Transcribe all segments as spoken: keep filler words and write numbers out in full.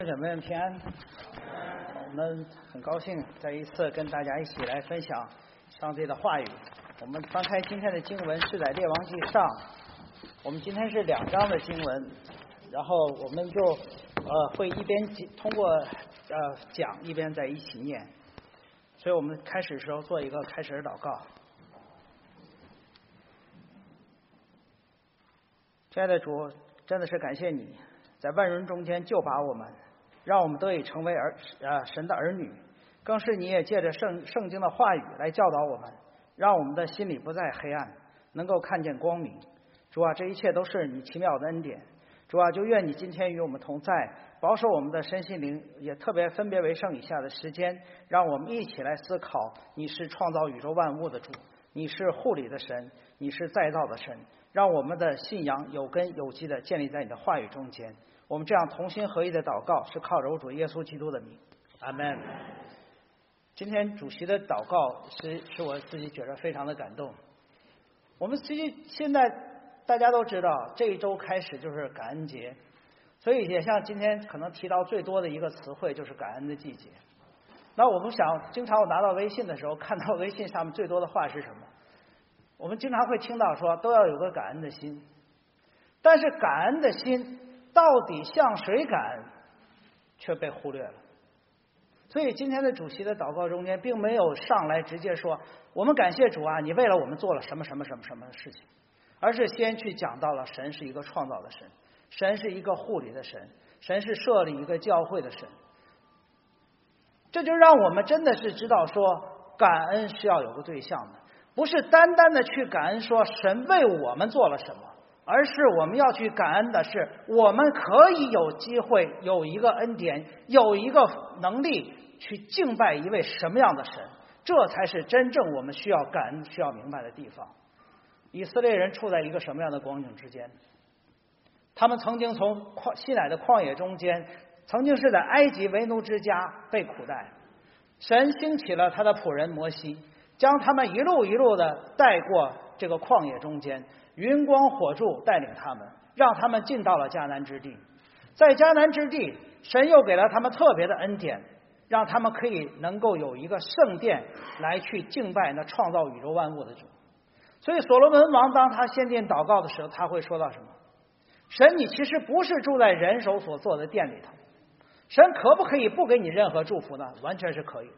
姐妹们平安。我们很高兴再一次跟大家一起来分享上帝的话语。我们翻开今天的经文是在列王记上，我们今天是两章的经文，然后我们就呃会一边通过呃讲一边在一起念，所以我们开始的时候做一个开始的祷告。亲爱的主，真的是感谢你在万人中间救拔我们，让我们得以成为儿呃神的儿女，更是你也借着圣圣经的话语来教导我们，让我们的心里不再黑暗，能够看见光明。主啊，这一切都是你奇妙的恩典。主啊，就愿你今天与我们同在，保守我们的身心灵，也特别分别为圣以下的时间，让我们一起来思考，你是创造宇宙万物的主，你是护理的神，你是再造的神，让我们的信仰有根有基的建立在你的话语中间。我们这样同心合意的祷告，是靠着主耶稣基督的名，阿们。今天主席的祷告是使我自己觉得非常的感动。我们其实现在大家都知道，这一周开始就是感恩节，所以也像今天可能提到最多的一个词汇就是感恩的季节。那我们想，经常我拿到微信的时候，看到微信上面最多的话是什么？我们经常会听到说都要有个感恩的心，但是感恩的心到底向谁感恩，却被忽略了。所以今天的主席的祷告中间并没有上来直接说我们感谢主啊，你为了我们做了什么什么什么什么事情，而是先去讲到了神是一个创造的神，神是一个护理的神，神是设立一个教会的神。这就让我们真的是知道说感恩是要有个对象的，不是单单的去感恩说神为我们做了什么，而是我们要去感恩的是我们可以有机会有一个恩典，有一个能力去敬拜一位什么样的神，这才是真正我们需要感恩需要明白的地方。以色列人处在一个什么样的光景之间？他们曾经从西乃的旷野中间，曾经是在埃及为奴之家被苦待，神兴起了他的仆人摩西，将他们一路一路的带过这个旷野中间，云光火柱带领他们，让他们进到了迦南之地。在迦南之地，神又给了他们特别的恩典，让他们可以能够有一个圣殿来去敬拜那创造宇宙万物的主。所以所罗门王当他献殿祷告的时候，他会说到什么？神，你其实不是住在人手所做的殿里头，神可不可以不给你任何祝福呢？完全是可以的。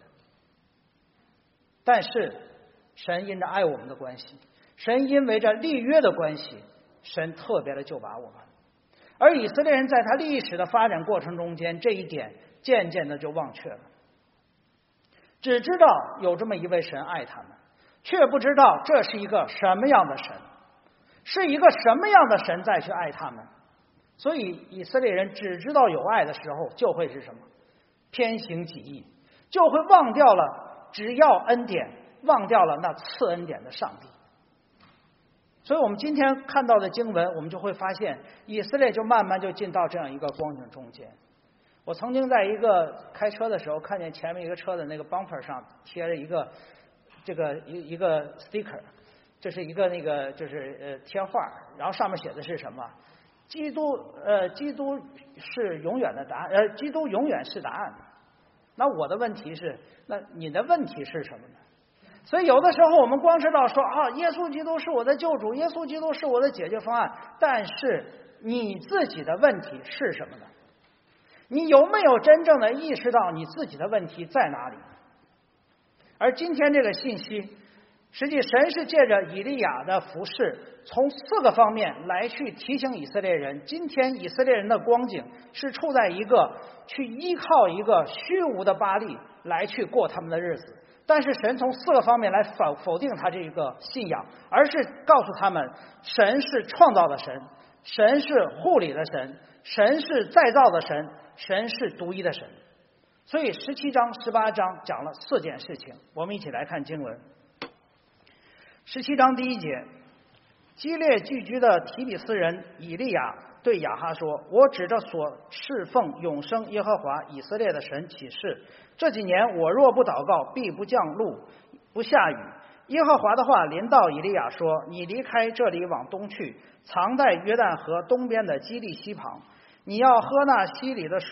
但是神因着爱我们的关系，神因为这立约的关系，神特别的救拔我们。而以色列人在他历史的发展过程中间，这一点渐渐的就忘却了，只知道有这么一位神爱他们，却不知道这是一个什么样的神，是一个什么样的神再去爱他们。所以以色列人只知道有爱的时候，就会是什么？偏行己意，就会忘掉了只要恩典，忘掉了那赐恩典的上帝。所以我们今天看到的经文，我们就会发现以色列就慢慢就进到这样一个光景中间。我曾经在一个开车的时候，看见前面一个车的那个 bumper 上贴了一个这个一一个 sticker， 这是一个那个就是呃贴画，然后上面写的是什么？基督呃基督是永远的答案，呃基督永远是答案。那我的问题是，那你的问题是什么呢？所以有的时候我们光知道说啊，耶稣基督是我的救主，耶稣基督是我的解决方案，但是你自己的问题是什么呢？你有没有真正的意识到你自己的问题在哪里？而今天这个信息，实际神是借着以利亚的服事，从四个方面来去提醒以色列人，今天以色列人的光景是处在一个去依靠一个虚无的巴力来去过他们的日子。但是神从四个方面来否否定他这个信仰，而是告诉他们神是创造的神，神是护理的神，神是再造的神，神是独一的神。所以十七章十八章讲了四件事情，我们一起来看经文。十七章第一节，基列聚居的提比斯人以利亚对亚哈说，我指着所侍奉永生耶和华以色列的神起誓，这几年我若不祷告，必不降露不下雨。耶和华的话临到以利亚说，你离开这里往东去，藏在约旦河东边的基利溪旁，你要喝那溪里的水，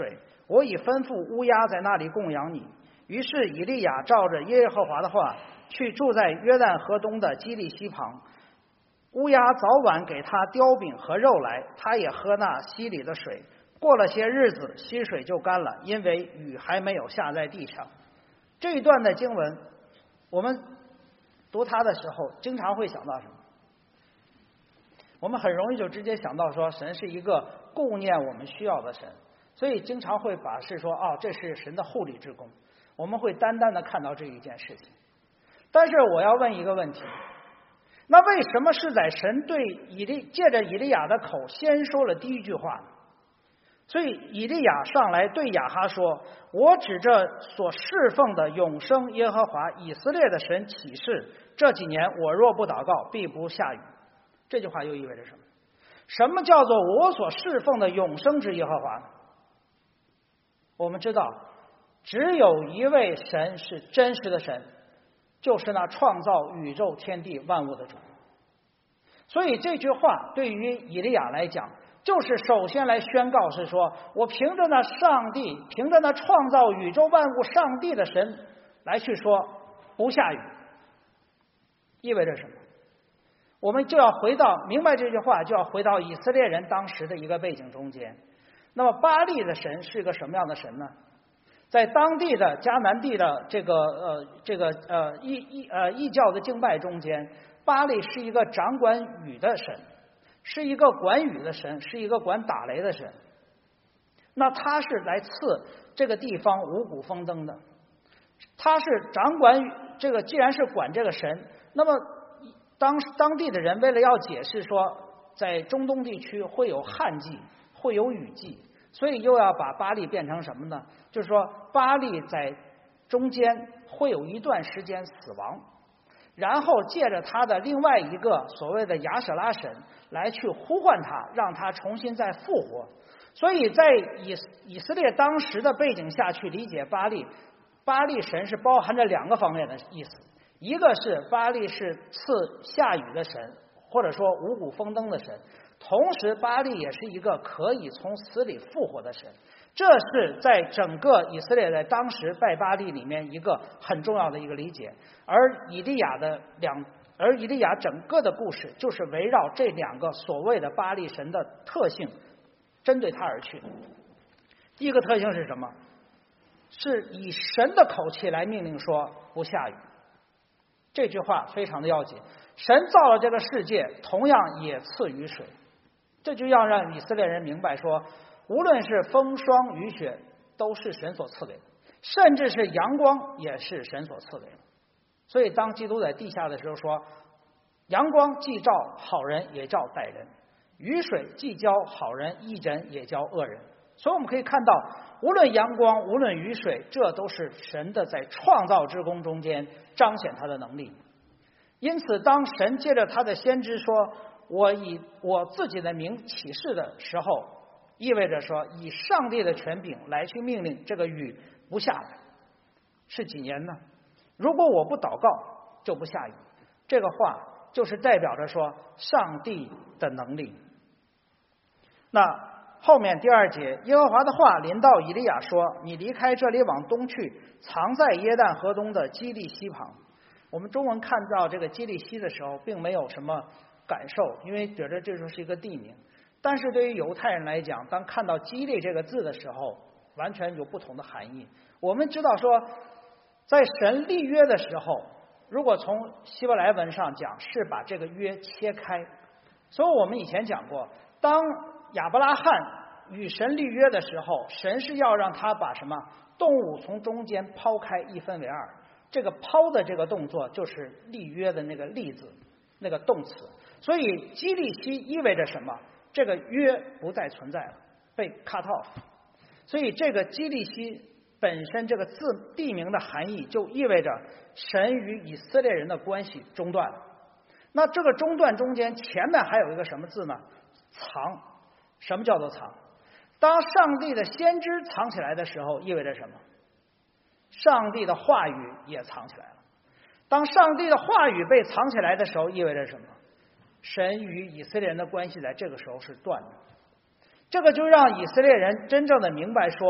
我已吩咐乌鸦在那里供养你。于是以利亚照着耶和华的话，去住在约旦河东的基利溪旁。乌鸦早晚给他雕饼和肉来，他也喝那溪里的水。过了些日子，溪水就干了，因为雨还没有下在地上。这一段的经文，我们读它的时候，经常会想到什么？我们很容易就直接想到说，神是一个顾念我们需要的神，所以经常会把是说，哦，这是神的护理之功，我们会单单的看到这一件事情。但是我要问一个问题，那为什么是在神对以利借着以利亚的口先说了第一句话呢？所以以利亚上来对亚哈说，我指着所侍奉的永生耶和华以色列的神起誓，这几年我若不祷告，必不下雨。这句话又意味着什么？什么叫做我所侍奉的永生之耶和华呢？我们知道只有一位神是真实的神，就是那创造宇宙天地万物的主。所以这句话对于以利亚来讲，就是首先来宣告是说，我凭着那上帝，凭着那创造宇宙万物上帝的神来去说不下雨，意味着什么？我们就要回到明白这句话，就要回到以色列人当时的一个背景中间。那么巴力的神是个什么样的神呢？在当地的迦南地的这个呃这个呃异异呃异教的敬拜中间，巴力是一个掌管雨的神，是一个管雨的神，是一个管打雷的神。那他是来赐这个地方五谷丰登的，他是掌管这个，既然是管这个神，那么当当地的人为了要解释说，在中东地区会有旱季，会有雨季，所以又要把巴力变成什么呢？就是说巴力在中间会有一段时间死亡，然后借着他的另外一个所谓的亚舍拉神来去呼唤他，让他重新再复活。所以在以以色列当时的背景下去理解巴力，巴力神是包含着两个方面的意思，一个是巴力是赐下雨的神，或者说五谷丰登的神，同时巴力也是一个可以从死里复活的神。这是在整个以色列在当时拜巴力里面一个很重要的一个理解。而以利亚的两而以利亚整个的故事就是围绕这两个所谓的巴力神的特性针对他而去的。第一个特性是什么？是以神的口气来命令说不下雨。这句话非常的要紧，神造了这个世界，同样也赐雨水。这就要让以色列人明白说，无论是风霜雨雪都是神所赐给的，甚至是阳光也是神所赐给的。所以当基督在地下的时候说，阳光既照好人也照歹人，雨水既浇好人义人也浇恶人。所以我们可以看到，无论阳光无论雨水，这都是神的在创造之功中间彰显他的能力。因此当神借着他的先知说我以我自己的名起誓的时候，意味着说以上帝的权柄来去命令这个雨不下来。是几年呢？如果我不祷告就不下雨。这个话就是代表着说上帝的能力。那后面第二节，耶和华的话临到以利亚说，你离开这里往东去，藏在约旦河东的基利溪旁。我们中文看到这个基利溪的时候并没有什么感受，因为觉得这就是一个地名。但是对于犹太人来讲，当看到基利这个字的时候，完全有不同的含义。我们知道说，在神立约的时候，如果从希伯来文上讲，是把这个约切开。所以我们以前讲过，当亚伯拉罕与神立约的时候，神是要让他把什么动物从中间抛开，一分为二。这个抛的这个动作就是立约的那个立字，那个动词。所以基利溪意味着什么？这个约不再存在了，被 cut off。 所以这个基利溪本身这个字地名的含义就意味着神与以色列人的关系中断了。那这个中断中间前面还有一个什么字呢？藏。什么叫做藏？当上帝的先知藏起来的时候，意味着什么？上帝的话语也藏起来了。当上帝的话语被藏起来的时候，意味着什么？神与以色列人的关系在这个时候是断的。这个就让以色列人真正的明白说，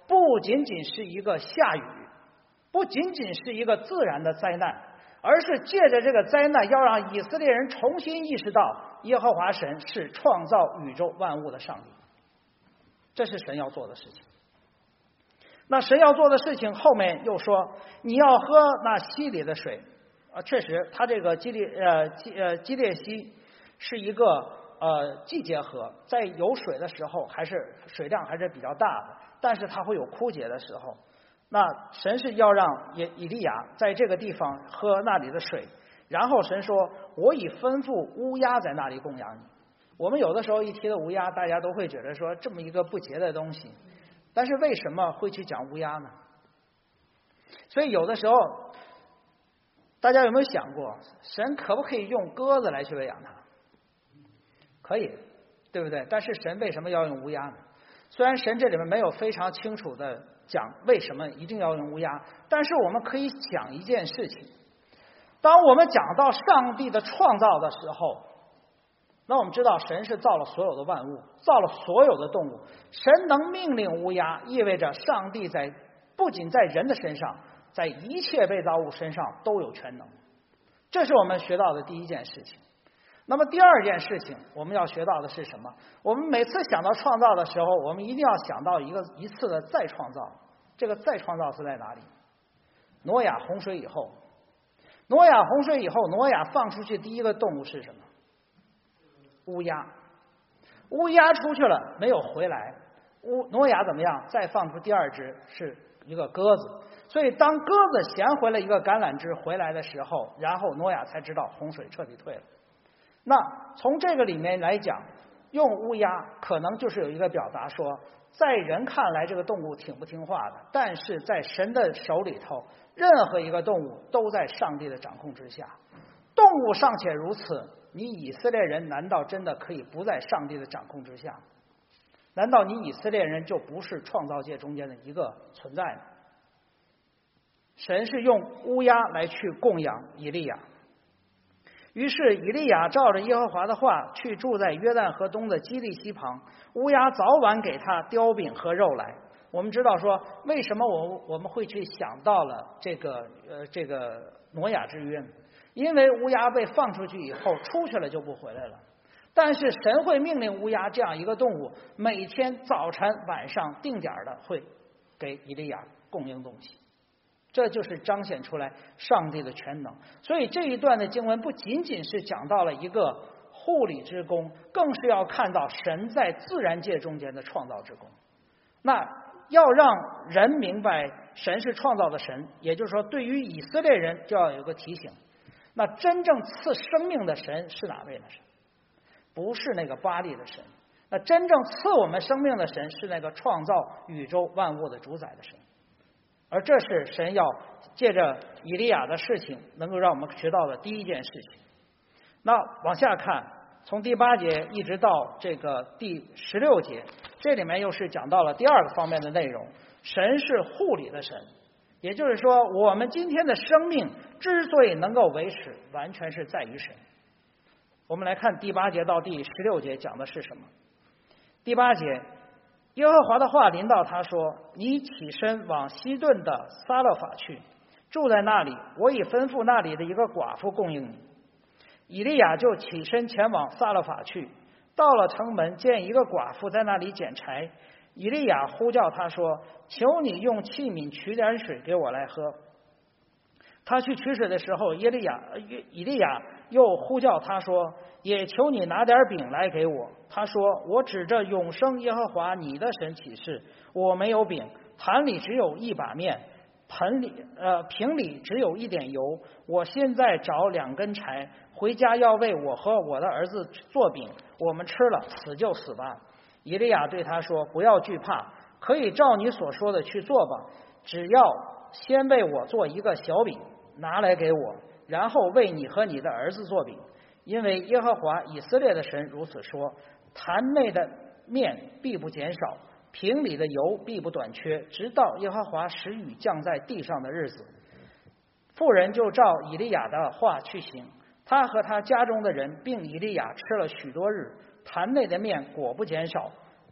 不仅仅是一个下雨，不仅仅是一个自然的灾难，而是借着这个灾难要让以色列人重新意识到耶和华神是创造宇宙万物的上帝。这是神要做的事情。那神要做的事情后面又说，你要喝那溪里的水啊，确实它这个基列呃基呃基列溪是一个呃季节河，在有水的时候还是水量还是比较大的，但是它会有枯竭的时候。那神是要让以以利亚在这个地方喝那里的水，然后神说，我已吩咐乌鸦在那里供养你。我们有的时候一提到乌鸦，大家都会觉得说这么一个不洁的东西，但是为什么会去讲乌鸦呢？所以有的时候大家有没有想过，神可不可以用鸽子来去喂养它？可以，对不对？但是神为什么要用乌鸦呢？虽然神这里面没有非常清楚的讲为什么一定要用乌鸦，但是我们可以讲一件事情，当我们讲到上帝的创造的时候，那我们知道神是造了所有的万物，造了所有的动物，神能命令乌鸦，意味着上帝在不仅在人的身上，在一切被造物身上都有全能。这是我们学到的第一件事情。那么第二件事情我们要学到的是什么？我们每次想到创造的时候，我们一定要想到一个一次的再创造。这个再创造是在哪里？挪亚洪水以后，挪亚洪水以后，挪亚放出去第一个动物是什么？乌鸦。乌鸦出去了没有回来，乌挪亚怎么样？再放出第二只是一个鸽子。所以当鸽子衔回了一个橄榄枝回来的时候，然后挪亚才知道洪水彻底退了。那从这个里面来讲，用乌鸦可能就是有一个表达说，在人看来这个动物挺不听话的，但是在神的手里头，任何一个动物都在上帝的掌控之下。动物尚且如此，你以色列人难道真的可以不在上帝的掌控之下？难道你以色列人就不是创造界中间的一个存在吗？神是用乌鸦来去供养以利亚。于是以利亚照着耶和华的话去住在约旦河东的基利溪旁，乌鸦早晚给他叼饼和肉来。我们知道说，为什么我我们会去想到了这个呃这个挪亚之约呢？因为乌鸦被放出去以后出去了就不回来了，但是神会命令乌鸦这样一个动物，每天早晨晚上定点的会给以利亚供应东西。这就是彰显出来上帝的全能。所以这一段的经文不仅仅是讲到了一个护理之功，更是要看到神在自然界中间的创造之功。那要让人明白神是创造的神，也就是说对于以色列人就要有个提醒，那真正赐生命的神是哪位呢？不是那个巴力的神，那真正赐我们生命的神是那个创造宇宙万物的主宰的神。而这是神要借着以利亚的事情能够让我们学到的第一件事情。那往下看，从第八节一直到这个第十六节，这里面又是讲到了第二个方面的内容，神是护理的神。也就是说，我们今天的生命之所以能够维持，完全是在于神。我们来看第八节到第十六节讲的是什么。第八节，耶和华的话临到他说，你起身往西顿的撒勒法去，住在那里，我已吩咐那里的一个寡妇供应你。以利亚就起身前往撒勒法去，到了城门，见一个寡妇在那里捡柴。以利亚呼叫他说，求你用器皿取点水给我来喝。他去取水的时候，耶利亚以利亚又呼叫他说，也求你拿点饼来给我。他说，我指着永生耶和华你的神起誓，我没有饼，坛里只有一把面，盆里呃瓶里只有一点油。我现在找两根柴，回家要为我和我的儿子做饼，我们吃了，死就死吧。以利亚对他说，不要惧怕，可以照你所说的去做吧，只要先为我做一个小饼，拿来给我，然后为你和你的儿子做饼。因为耶和华以色列的神如此说，坛内的面必不减少，瓶里的油必不短缺，直到耶和华使雨降在地上的日子。妇人就照以利亚的话去行，他和他家中的人并以利亚吃了许多日，坛内的面果不减少，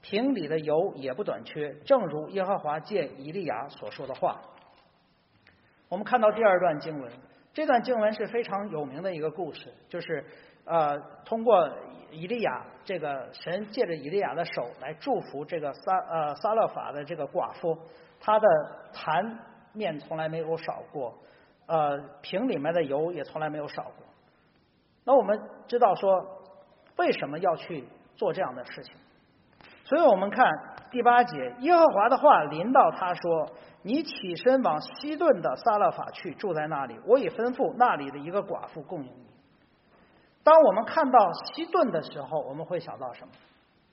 瓶里的油也不短缺，正如耶和华借以利亚所说的话。我们看到第二段经文，这段经文是非常有名的一个故事，就是呃，通过以利亚这个神借着以利亚的手来祝福这个撒呃撒勒法的这个寡妇，她的坛面从来没有少过，呃，瓶里面的油也从来没有少过。那我们知道说为什么要去做这样的事情？所以我们看第八节，耶和华的话临到他说：“你起身往西顿的撒勒法去，住在那里，我已吩咐那里的一个寡妇供应你。”当我们看到西顿的时候，我们会想到什么？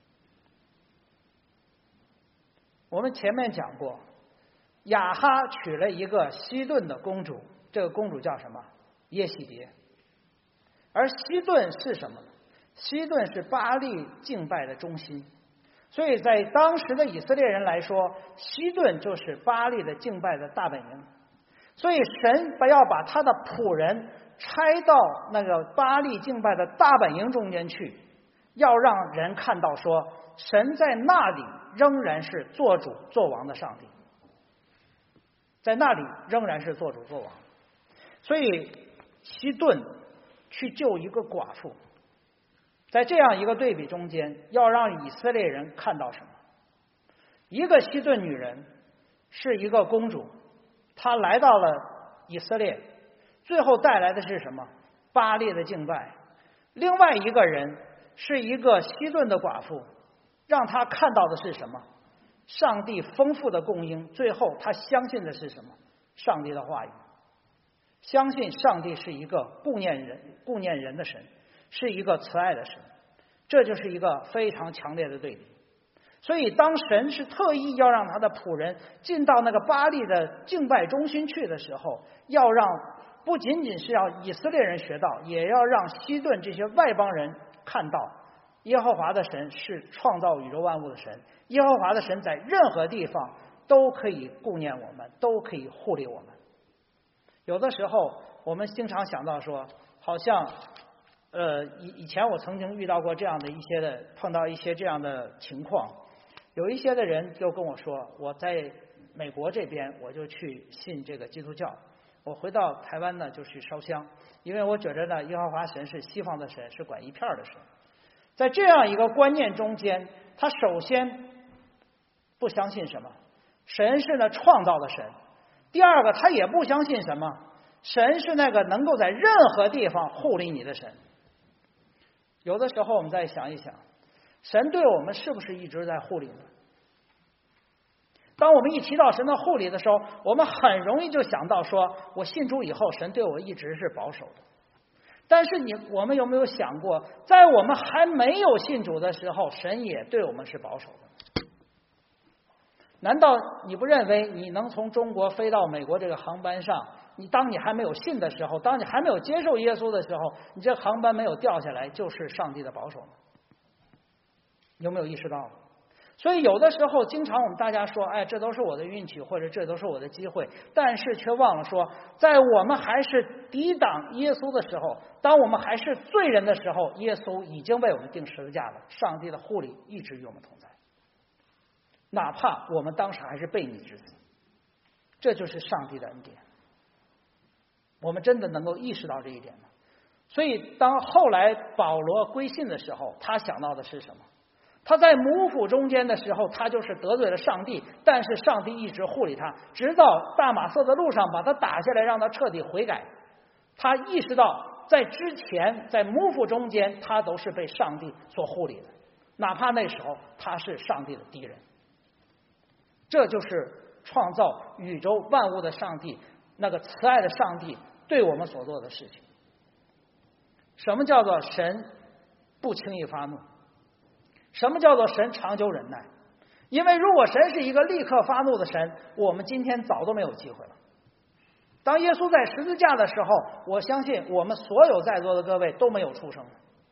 我们前面讲过，亚哈娶了一个西顿的公主，这个公主叫什么？耶喜别。而西顿是什么呢？西顿是巴力敬拜的中心，所以在当时的以色列人来说，西顿就是巴力的敬拜的大本营。所以神不要把他的仆人拆到那个巴力敬拜的大本营中间去，要让人看到说神在那里仍然是做主做王的上帝，在那里仍然是做主做王。所以西顿去救一个寡妇，在这样一个对比中间，要让以色列人看到什么？一个西顿女人是一个公主，她来到了以色列，最后带来的是什么？巴力的敬拜。另外一个人是一个西顿的寡妇，让她看到的是什么？上帝丰富的供应。最后她相信的是什么？上帝的话语，相信上帝是一个顾念人顾念人的神，是一个慈爱的神。这就是一个非常强烈的对比。所以当神是特意要让他的仆人进到那个巴力的敬拜中心去的时候，要让不仅仅是要以色列人学到，也要让西顿这些外邦人看到耶和华的神是创造宇宙万物的神，耶和华的神在任何地方都可以顾念我们，都可以护理我们。有的时候我们经常想到说，好像呃以以前我曾经遇到过这样的一些的碰到一些这样的情况，有一些的人就跟我说，我在美国这边我就去信这个基督教，我回到台湾呢就去烧香，因为我觉得呢耶和华神是西方的神，是管一片的神。在这样一个观念中间，他首先不相信什么？神是那创造的神。第二个，他也不相信什么？神是那个能够在任何地方护理你的神。有的时候我们再想一想，神对我们是不是一直在护理呢？当我们一提到神的护理的时候，我们很容易就想到说，我信主以后，神对我一直是保守的。但是你我们有没有想过，在我们还没有信主的时候，神也对我们是保守的？难道你不认为你能从中国飞到美国这个航班上，你当你还没有信的时候，当你还没有接受耶稣的时候，你这航班没有掉下来，就是上帝的保守吗？有没有意识到？所以有的时候经常我们大家说，哎，这都是我的运气，或者这都是我的机会，但是却忘了说，在我们还是抵挡耶稣的时候，当我们还是罪人的时候，耶稣已经为我们钉十字架了，上帝的护理一直与我们同在，哪怕我们当时还是悖逆之子。这就是上帝的恩典。我们真的能够意识到这一点吗？所以当后来保罗归信的时候，他想到的是什么？他在母腹中间的时候，他就是得罪了上帝，但是上帝一直护理他，直到大马色的路上把他打下来，让他彻底悔改。他意识到在之前在母腹中间他都是被上帝所护理的，哪怕那时候他是上帝的敌人。这就是创造宇宙万物的上帝，那个慈爱的上帝对我们所做的事情。什么叫做神不轻易发怒？什么叫做神长久忍耐？因为如果神是一个立刻发怒的神，我们今天早都没有机会了。当耶稣在十字架的时候，我相信我们所有在座的各位都没有出生，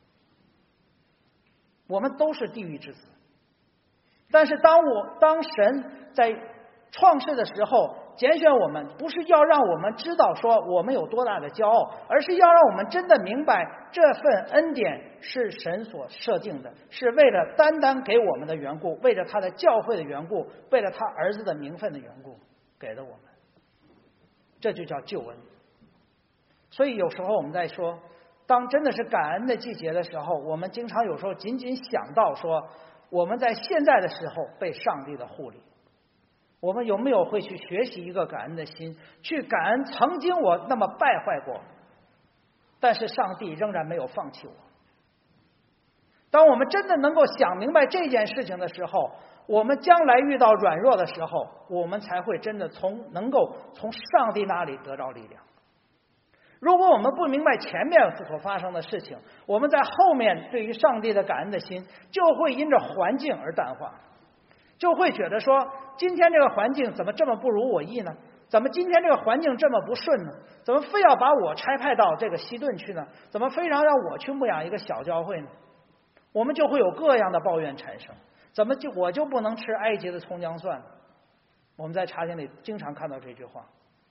我们都是地狱之子。但是当我当神在创世的时候， 拣选我们，不是要让我们知道说我们有多大的骄傲，而是要让我们真的明白这份恩典是神所设定的，是为了单单给我们的缘故，为了他的教会的缘故，为了他儿子的名分的缘故给了我们，这就叫救恩。所以有时候我们在说，当真的是感恩的季节的时候，我们经常有时候仅仅想到说我们在现在的时候被上帝的护理，我们有没有会去学习一个感恩的心，去感恩曾经我那么败坏过，但是上帝仍然没有放弃我。当我们真的能够想明白这件事情的时候，我们将来遇到软弱的时候，我们才会真的从能够从上帝那里得到力量。如果我们不明白前面所发生的事情，我们在后面对于上帝的感恩的心就会因着环境而淡化，就会觉得说今天这个环境怎么这么不如我意呢？怎么今天这个环境这么不顺呢？怎么非要把我差派到这个西顿去呢？怎么非常让我去牧养一个小教会呢？我们就会有各样的抱怨产生。怎么就我就不能吃埃及的葱姜蒜？我们在查经里经常看到这句话，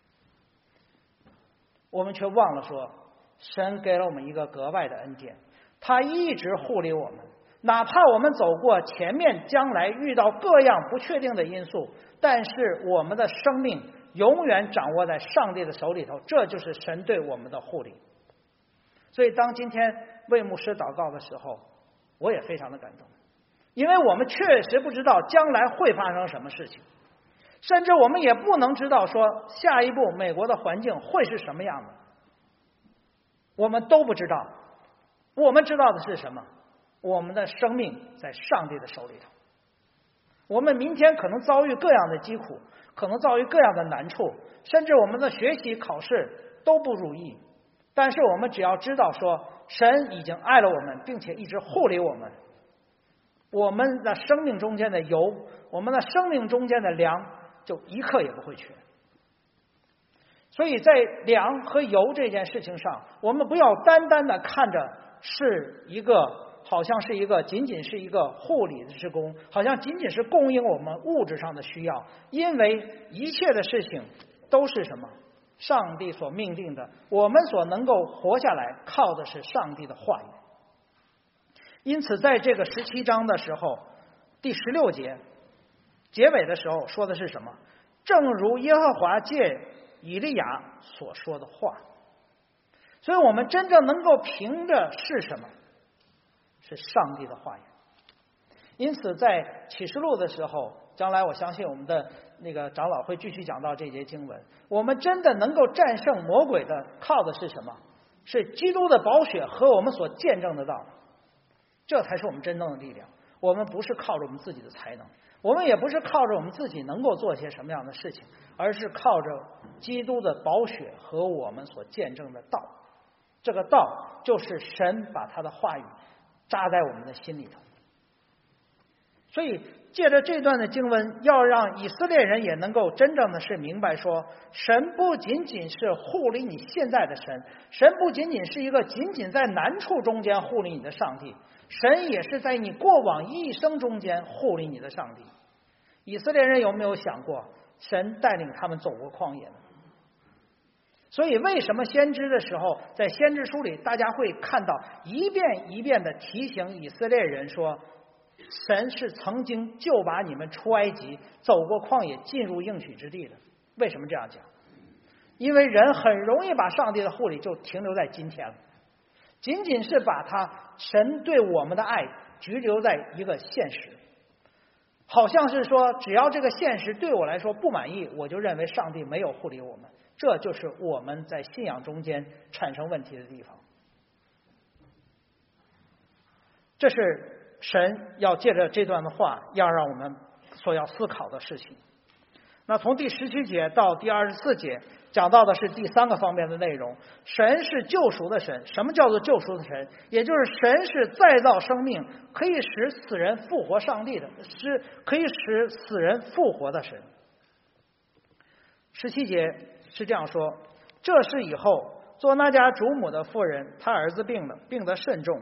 我们却忘了说，神给了我们一个格外的恩典，他一直护理我们，哪怕我们走过前面将来遇到各样不确定的因素，但是我们的生命永远掌握在上帝的手里头，这就是神对我们的护理。所以当今天为牧师祷告的时候，我也非常的感动，因为我们确实不知道将来会发生什么事情，甚至我们也不能知道说下一步美国的环境会是什么样的，我们都不知道。我们知道的是什么？我们的生命在上帝的手里头。我们明天可能遭遇各样的疾苦，可能遭遇各样的难处，甚至我们的学习考试都不如意，但是我们只要知道说神已经爱了我们，并且一直护理我们，我们的生命中间的油，我们的生命中间的粮就一刻也不会缺。所以在粮和油这件事情上，我们不要单单的看着是一个好像是一个仅仅是一个护理的事工，好像仅仅是供应我们物质上的需要，因为一切的事情都是什么？上帝所命定的，我们所能够活下来靠的是上帝的话语。因此在这个十七章的时候，第十六节结尾的时候说的是什么？正如耶和华借以利亚所说的话。所以我们真正能够凭着是什么？是上帝的话语。因此在启示录的时候，将来我相信我们的那个长老会继续讲到这节经文，我们真的能够战胜魔鬼的靠的是什么？是基督的宝血和我们所见证的道，这才是我们真正的力量。我们不是靠着我们自己的才能，我们也不是靠着我们自己能够做些什么样的事情，而是靠着基督的宝血和我们所见证的道。这个道就是神把他的话语扎在我们的心里头。所以借着这段的经文，要让以色列人也能够真正的是明白说，神不仅仅是护理你现在的神，神不仅仅是一个仅仅在难处中间护理你的上帝，神也是在你过往一生中间护理你的上帝。以色列人有没有想过，神带领他们走过旷野呢？所以为什么先知的时候，在先知书里大家会看到一遍一遍的提醒以色列人说，神是曾经就把你们出埃及，走过旷野，进入应许之地的。为什么这样讲？因为人很容易把上帝的护理就停留在今天了，仅仅是把他神对我们的爱拘留在一个现实，好像是说只要这个现实对我来说不满意，我就认为上帝没有护理我们。这就是我们在信仰中间产生问题的地方。这是神要借着这段的话要让我们所要思考的事情。那从第十七节到第二十四节讲到的是第三个方面的内容，神是救赎的神。什么叫做救赎的神？也就是神是再造生命，可以使死人复活上帝的，是可以使死人复活的神。十七节是这样说，这是以后做那家主母的妇人，她儿子病了，病得甚重，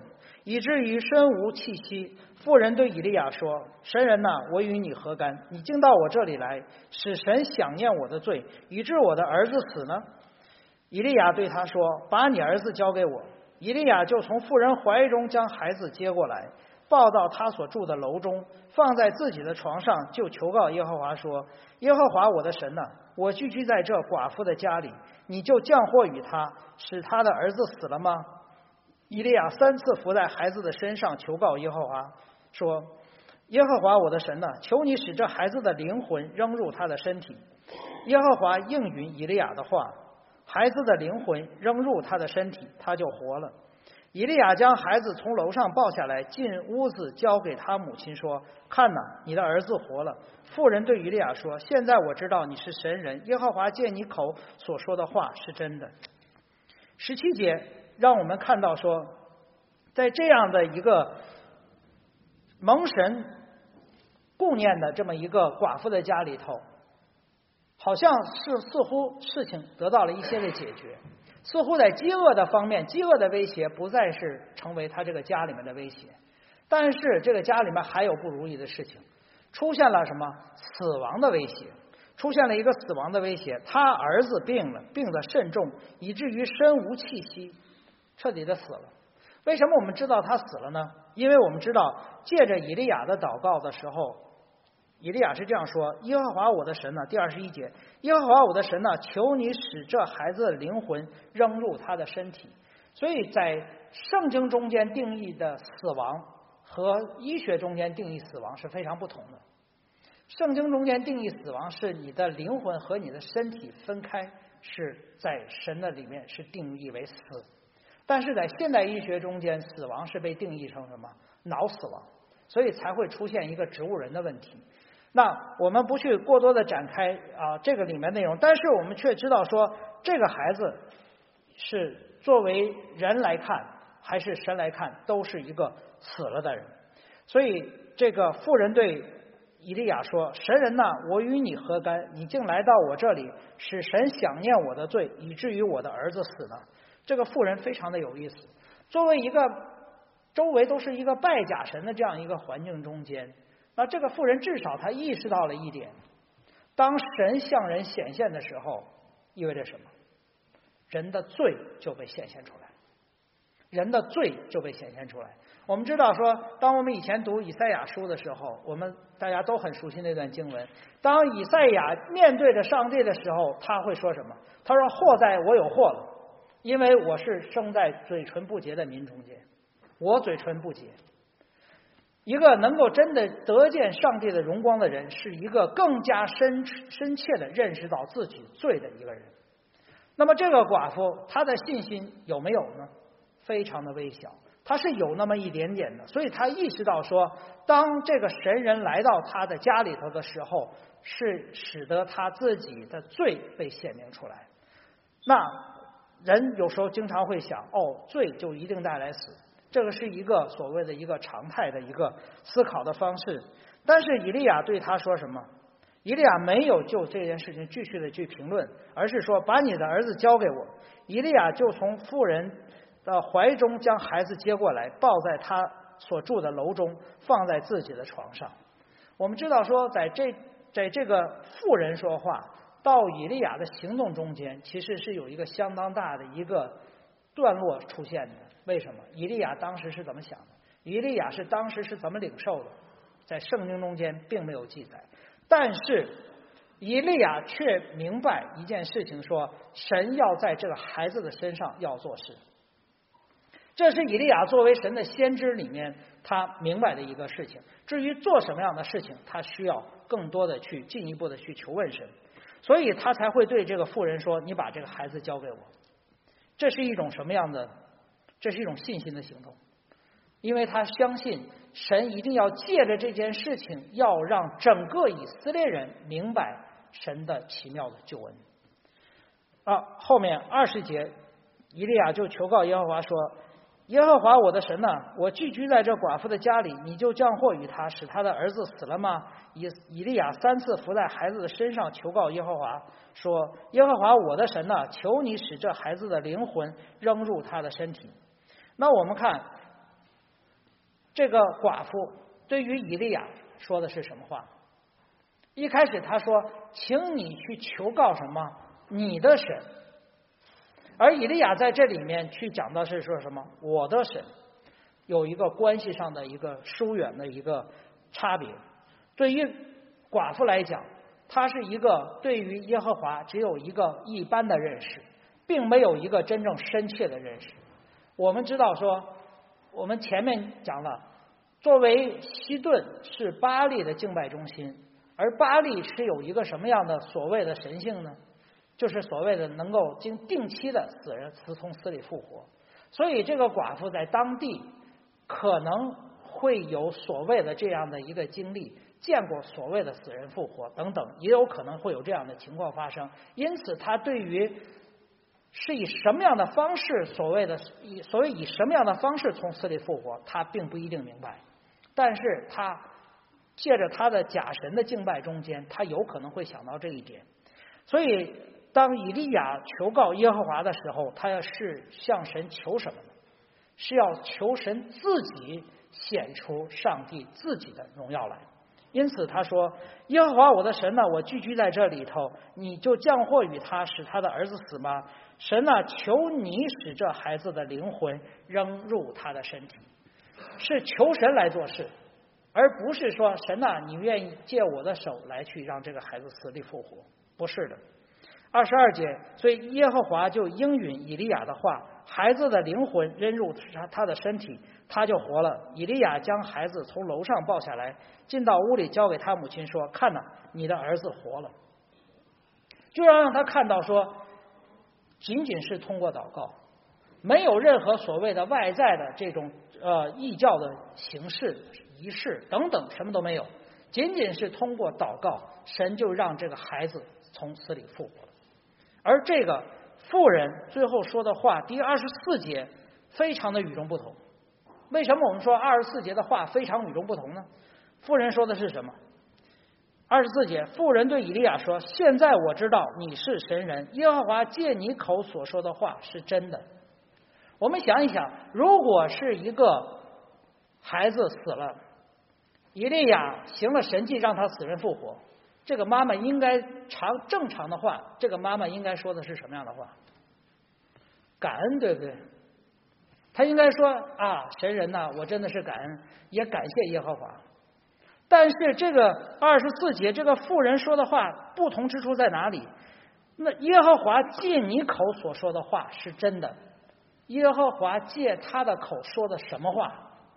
以至于身无气息。妇人对以利亚说：神人呐，我与你何干？你竟到我这里来，使神想念我的罪，以致我的儿子死呢？以利亚对他说：把你儿子交给我。以利亚就从妇人怀中将孩子接过来，抱到他所住的楼中，放在自己的床上，就求告耶和华说：耶和华我的神呐，我聚居在这寡妇的家里，你就降祸与他，使他的儿子死了吗？以利亚三次伏在孩子的身上求告耶和华说：耶和华我的神呐，求你使这孩子的灵魂扔入他的身体。耶和华应允以利亚的话，孩子的灵魂扔入他的身体，他就活了。以利亚将孩子从楼上抱下来，进屋子交给他母亲说：看哪，你的儿子活了。妇人对以利亚说：现在我知道你是神人，耶和华借你口所说的话是真的。十七节让我们看到说，在这样的一个蒙神顾念的这么一个寡妇的家里头，好像是似乎事情得到了一些的解决，似乎在饥饿的方面，饥饿的威胁不再是成为他这个家里面的威胁，但是这个家里面还有不如意的事情，出现了什么死亡的威胁，出现了一个死亡的威胁，他儿子病了，病得甚重，以至于身无气息，彻底的死了。为什么我们知道他死了呢？因为我们知道借着以利亚的祷告的时候，以利亚是这样说：耶和华我的神呢，第二十一节，耶和华我的神呢，求你使这孩子的灵魂扔入他的身体。所以在圣经中间定义的死亡和医学中间定义死亡是非常不同的。圣经中间定义死亡是你的灵魂和你的身体分开，是在神的里面是定义为死。但是在现代医学中间，死亡是被定义成什么？脑死亡，所以才会出现一个植物人的问题。那我们不去过多的展开啊这个里面内容，但是我们却知道说，这个孩子是作为人来看还是神来看，都是一个死了的人。所以这个妇人对以利亚说：神人呐，我与你何干？你竟来到我这里，使神想念我的罪，以至于我的儿子死了。这个妇人非常的有意思，作为一个周围都是一个拜假神的这样一个环境中间，那这个妇人至少她意识到了一点，当神向人显现的时候，意味着什么？人的罪就被显现出来，人的罪就被显现出来。我们知道说，当我们以前读以赛亚书的时候，我们大家都很熟悉那段经文，当以赛亚面对着上帝的时候，他会说什么？他说：祸哉，我有祸了，因为我是生在嘴唇不洁的民中间，我嘴唇不洁。一个能够真的得见上帝的荣光的人，是一个更加深深切的认识到自己罪的一个人。那么这个寡妇她的信心有没有呢？非常的微小，她是有那么一点点的。所以她意识到说，当这个神人来到她的家里头的时候，是使得她自己的罪被显明出来。那人有时候经常会想，哦，罪就一定带来死，这个是一个所谓的一个常态的一个思考的方式。但是以利亚对他说什么？以利亚没有就这件事情继续的去评论，而是说：把你的儿子交给我。以利亚就从妇人的怀中将孩子接过来，抱在他所住的楼中，放在自己的床上。我们知道说，在这在这个妇人说话到以利亚的行动中间，其实是有一个相当大的一个段落出现的。为什么？以利亚当时是怎么想的？以利亚是当时是怎么领受的？在圣经中间并没有记载。但是以利亚却明白一件事情，说神要在这个孩子的身上要做事。这是以利亚作为神的先知里面他明白的一个事情。至于做什么样的事情，他需要更多的去进一步的去求问神，所以他才会对这个妇人说：你把这个孩子交给我。这是一种什么样的？这是一种信心的行动，因为他相信神一定要借着这件事情，要让整个以色列人明白神的奇妙的救恩。啊，后面二十节，以利亚就求告耶和华说：耶和华我的神呐、啊，我寄居在这寡妇的家里，你就降祸于他，使他的儿子死了吗？以以利亚三次伏在孩子的身上求告耶和华说：耶和华我的神呐、啊，求你使这孩子的灵魂扔入他的身体。那我们看这个寡妇对于以利亚说的是什么话？一开始他说，请你去求告什么？你的神。而以利亚在这里面去讲的是说什么？我的神。有一个关系上的一个疏远的一个差别。对于寡妇来讲，她是一个对于耶和华只有一个一般的认识，并没有一个真正深切的认识。我们知道说，我们前面讲了，作为西顿是巴力的敬拜中心，而巴力是有一个什么样的所谓的神性呢？就是所谓的能够经定期的死人死从死里复活。所以这个寡妇在当地可能会有所谓的这样的一个经历，见过所谓的死人复活等等，也有可能会有这样的情况发生。因此他对于是以什么样的方式，所谓的以所谓以什么样的方式从死里复活，他并不一定明白。但是他借着他的假神的敬拜中间，他有可能会想到这一点。所以当以利亚求告耶和华的时候，他要是向神求什么呢？是要求神自己显出上帝自己的荣耀来。因此他说，耶和华我的神呢，我聚居在这里头，你就降祸与他，使他的儿子死吗？神呢，求你使这孩子的灵魂扔入他的身体。是求神来做事，而不是说神啊，你愿意借我的手来去让这个孩子死里复活。不是的。二十二节，所以耶和华就应允以利亚的话，孩子的灵魂扔入他他的身体，他就活了。以利亚将孩子从楼上抱下来，进到屋里交给他母亲说，看哪，你的儿子活了。就要让他看到说，仅仅是通过祷告，没有任何所谓的外在的这种呃异教的形式仪式等等，什么都没有，仅仅是通过祷告，神就让这个孩子从死里复活了。而这个妇人最后说的话，第二十四节非常的与众不同。为什么我们说二十四节的话非常与众不同呢？妇人说的是什么？二十四节，妇人对以利亚说，现在我知道你是神人，耶和华借你口所说的话是真的。我们想一想，如果是一个孩子死了，以利亚行了神迹让他死人复活，这个妈妈应该常正常的话，这个妈妈应该说的是什么样的话？感恩，对不对？他应该说啊，神人呐，我真的是感恩，也感谢耶和华。但是这个二十四节，这个妇人说的话不同之处在哪里？那耶和华借你口所说的话是真的，耶和华借他的口说的什么话？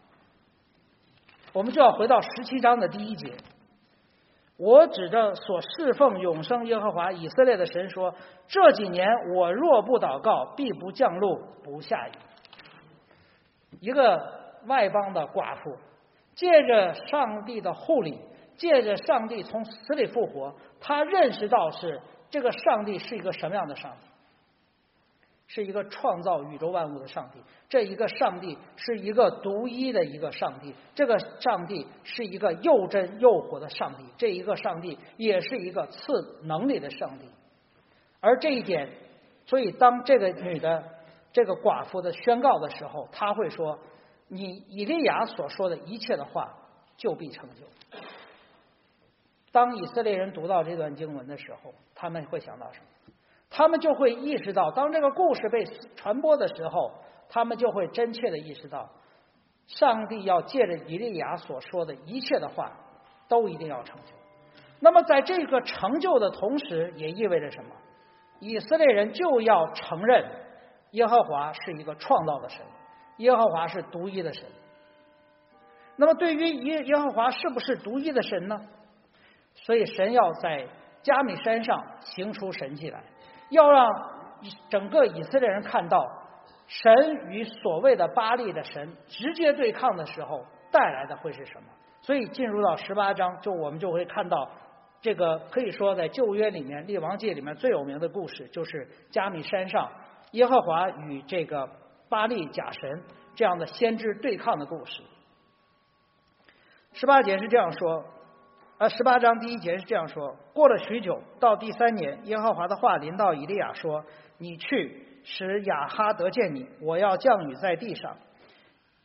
我们就要回到十七章的第一节。我指着所侍奉永生耶和华以色列的神说，这几年我若不祷告，必不降露，不下雨。一个外邦的寡妇借着上帝的护理，借着上帝从死里复活，他认识到是这个上帝是一个什么样的上帝，是一个创造宇宙万物的上帝。这一个上帝是一个独一的一个上帝，这个上帝是一个又真又活的上帝，这一个上帝也是一个赐能力的上帝。而这一点，所以当这个女的这个寡妇的宣告的时候，他会说，你以利亚所说的一切的话就必成就。当以色列人读到这段经文的时候，他们会想到什么？他们就会意识到，当这个故事被传播的时候，他们就会真切的意识到，上帝要借着以利亚所说的一切的话都一定要成就。那么在这个成就的同时，也意味着什么？以色列人就要承认耶和华是一个创造的神，耶和华是独一的神。那么对于耶耶和华是不是独一的神呢？所以神要在加米山上行出神迹来，要让整个以色列人看到神与所谓的巴力的神直接对抗的时候带来的会是什么。所以进入到十八章，就我们就会看到这个可以说在旧约里面列王记里面最有名的故事，就是加米山上耶和华与这个巴力假神这样的先知对抗的故事。十八节是这样说，呃，十八章第一节是这样说：过了许久，到第三年，耶和华的话临到以利亚说，你去使亚哈得见你，我要降雨在地上。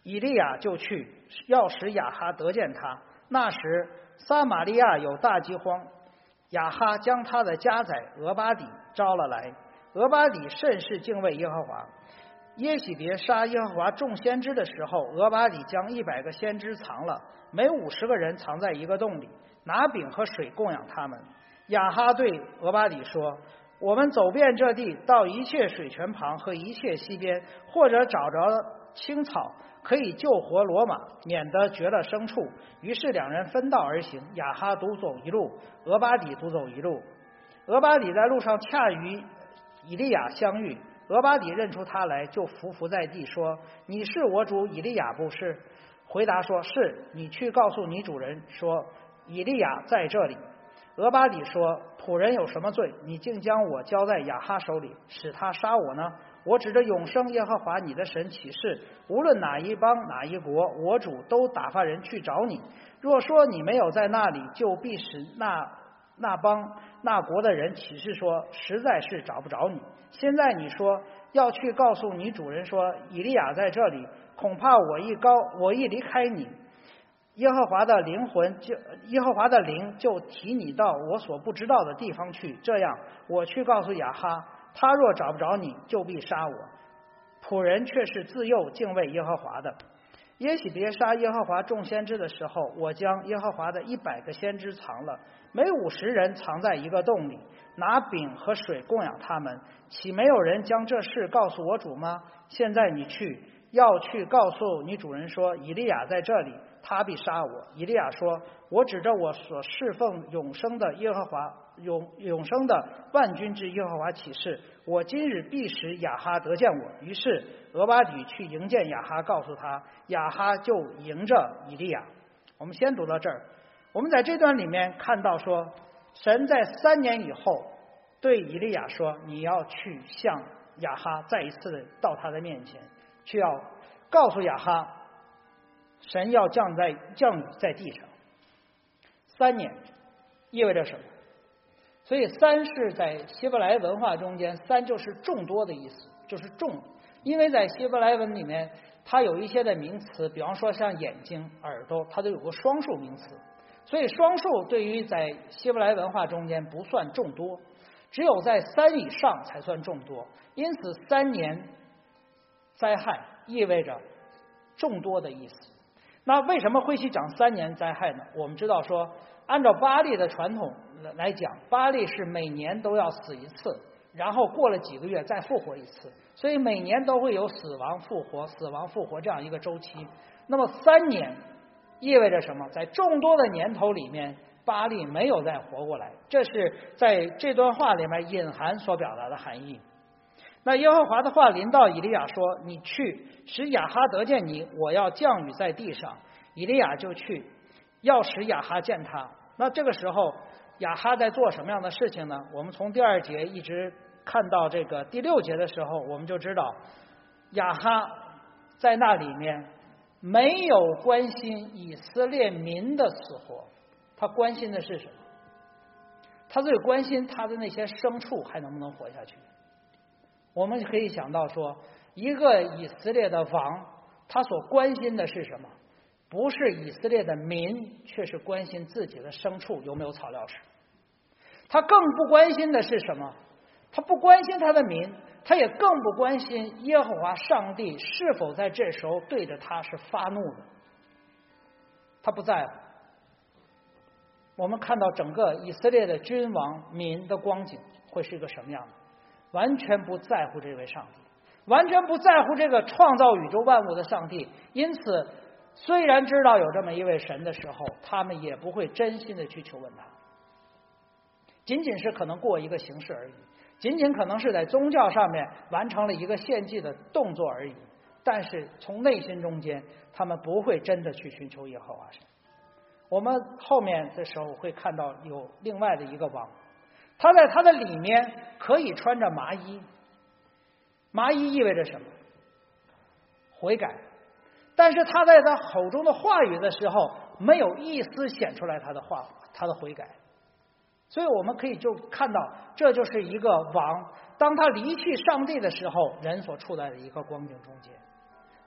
以利亚就去，要使亚哈得见他。那时撒玛利亚有大饥荒，亚哈将他的家宰俄巴底招了来。俄巴底甚是敬畏耶和华。耶洗别杀耶和华众先知的时候，俄巴底将一百个先知藏了，每五十个人藏在一个洞里，拿饼和水供养他们。亚哈对俄巴底说：我们走遍这地，到一切水泉旁和一切溪边，或者找着青草，可以救活骡马，免得绝了牲畜。于是两人分道而行，亚哈独走一路，俄巴底独走一路。俄巴底在路上恰与以利亚相遇，俄巴底认出他来，就伏伏在地说：你是我主以利亚不是？回答说：是。你去告诉你主人说，以利亚在这里。俄巴底说：仆人有什么罪？你竟将我交在亚哈手里，使他杀我呢？我指着永生耶和华你的神起誓，无论哪一邦哪一国，我主都打发人去找你。若说你没有在那里，就必使那那邦那国的人起誓说，实在是找不着你。现在你说要去告诉你主人说，以利亚在这里，恐怕我一高我一离开你，耶和华的灵魂就耶和华的灵就提你到我所不知道的地方去。这样我去告诉亚哈，他若找不着你，就必杀我。仆人却是自幼敬畏耶和华的。耶洗别杀耶和华众先知的时候，我将耶和华的一百个先知藏了，每五十人藏在一个洞里，拿饼和水供养他们。岂没有人将这事告诉我主吗？现在你去，要去告诉你主人说，以利亚在这里，他必杀我。以利亚说：我指着我所侍奉永生的耶和华永永生的万军之耶和华起誓，我今日必使亚哈得见我。于是俄巴底去迎见亚哈，告诉他，亚哈就迎着以利亚。我们先读到这儿。我们在这段里面看到说，神在三年以后对以利亚说，你要去向亚哈再一次的到他的面前，去要告诉亚哈，神要降在降雨在地上。三年意味着什么？所以三是在希伯来文化中间，三就是众多的意思，就是众。因为在希伯来文里面，它有一些的名词，比方说像眼睛、耳朵，它都有个双数名词。所以双数对于在希伯来文化中间不算众多，只有在三以上才算众多。因此三年灾害意味着众多的意思。那为什么会去讲三年灾害呢？我们知道说，按照巴利的传统来讲，巴利是每年都要死一次，然后过了几个月再复活一次，所以每年都会有死亡复活死亡复活这样一个周期。那么三年意味着什么？在众多的年头里面，巴利没有再活过来，这是在这段话里面隐含所表达的含义。那耶和华的话临到以利亚说，你去使亚哈得见你，我要降雨在地上。以利亚就去，要使亚哈见他。那这个时候亚哈在做什么样的事情呢？我们从第二节一直看到这个第六节的时候，我们就知道亚哈在那里面没有关心以色列民的死活，他关心的是什么？他最关心他的那些牲畜还能不能活下去。我们可以想到说，一个以色列的王，他所关心的是什么？不是以色列的民，却是关心自己的牲畜有没有草料吃。他更不关心的是什么？他不关心他的民，他也更不关心耶和华上帝是否在这时候对着他是发怒的。他不在乎。我们看到整个以色列的君王民的光景会是一个什么样的？完全不在乎这位上帝，完全不在乎这个创造宇宙万物的上帝。因此虽然知道有这么一位神的时候，他们也不会真心的去求问他，仅仅是可能过一个形式而已，仅仅可能是在宗教上面完成了一个献祭的动作而已。但是从内心中间，他们不会真的去寻求耶和华神。我们后面的时候会看到有另外的一个王，他在他的里面可以穿着麻衣，麻衣意味着什么？悔改。但是他在他口中的话语的时候，没有一丝显出来他的话，他的悔改。所以我们可以就看到，这就是一个王，当他离弃上帝的时候，人所处在的一个光景中间。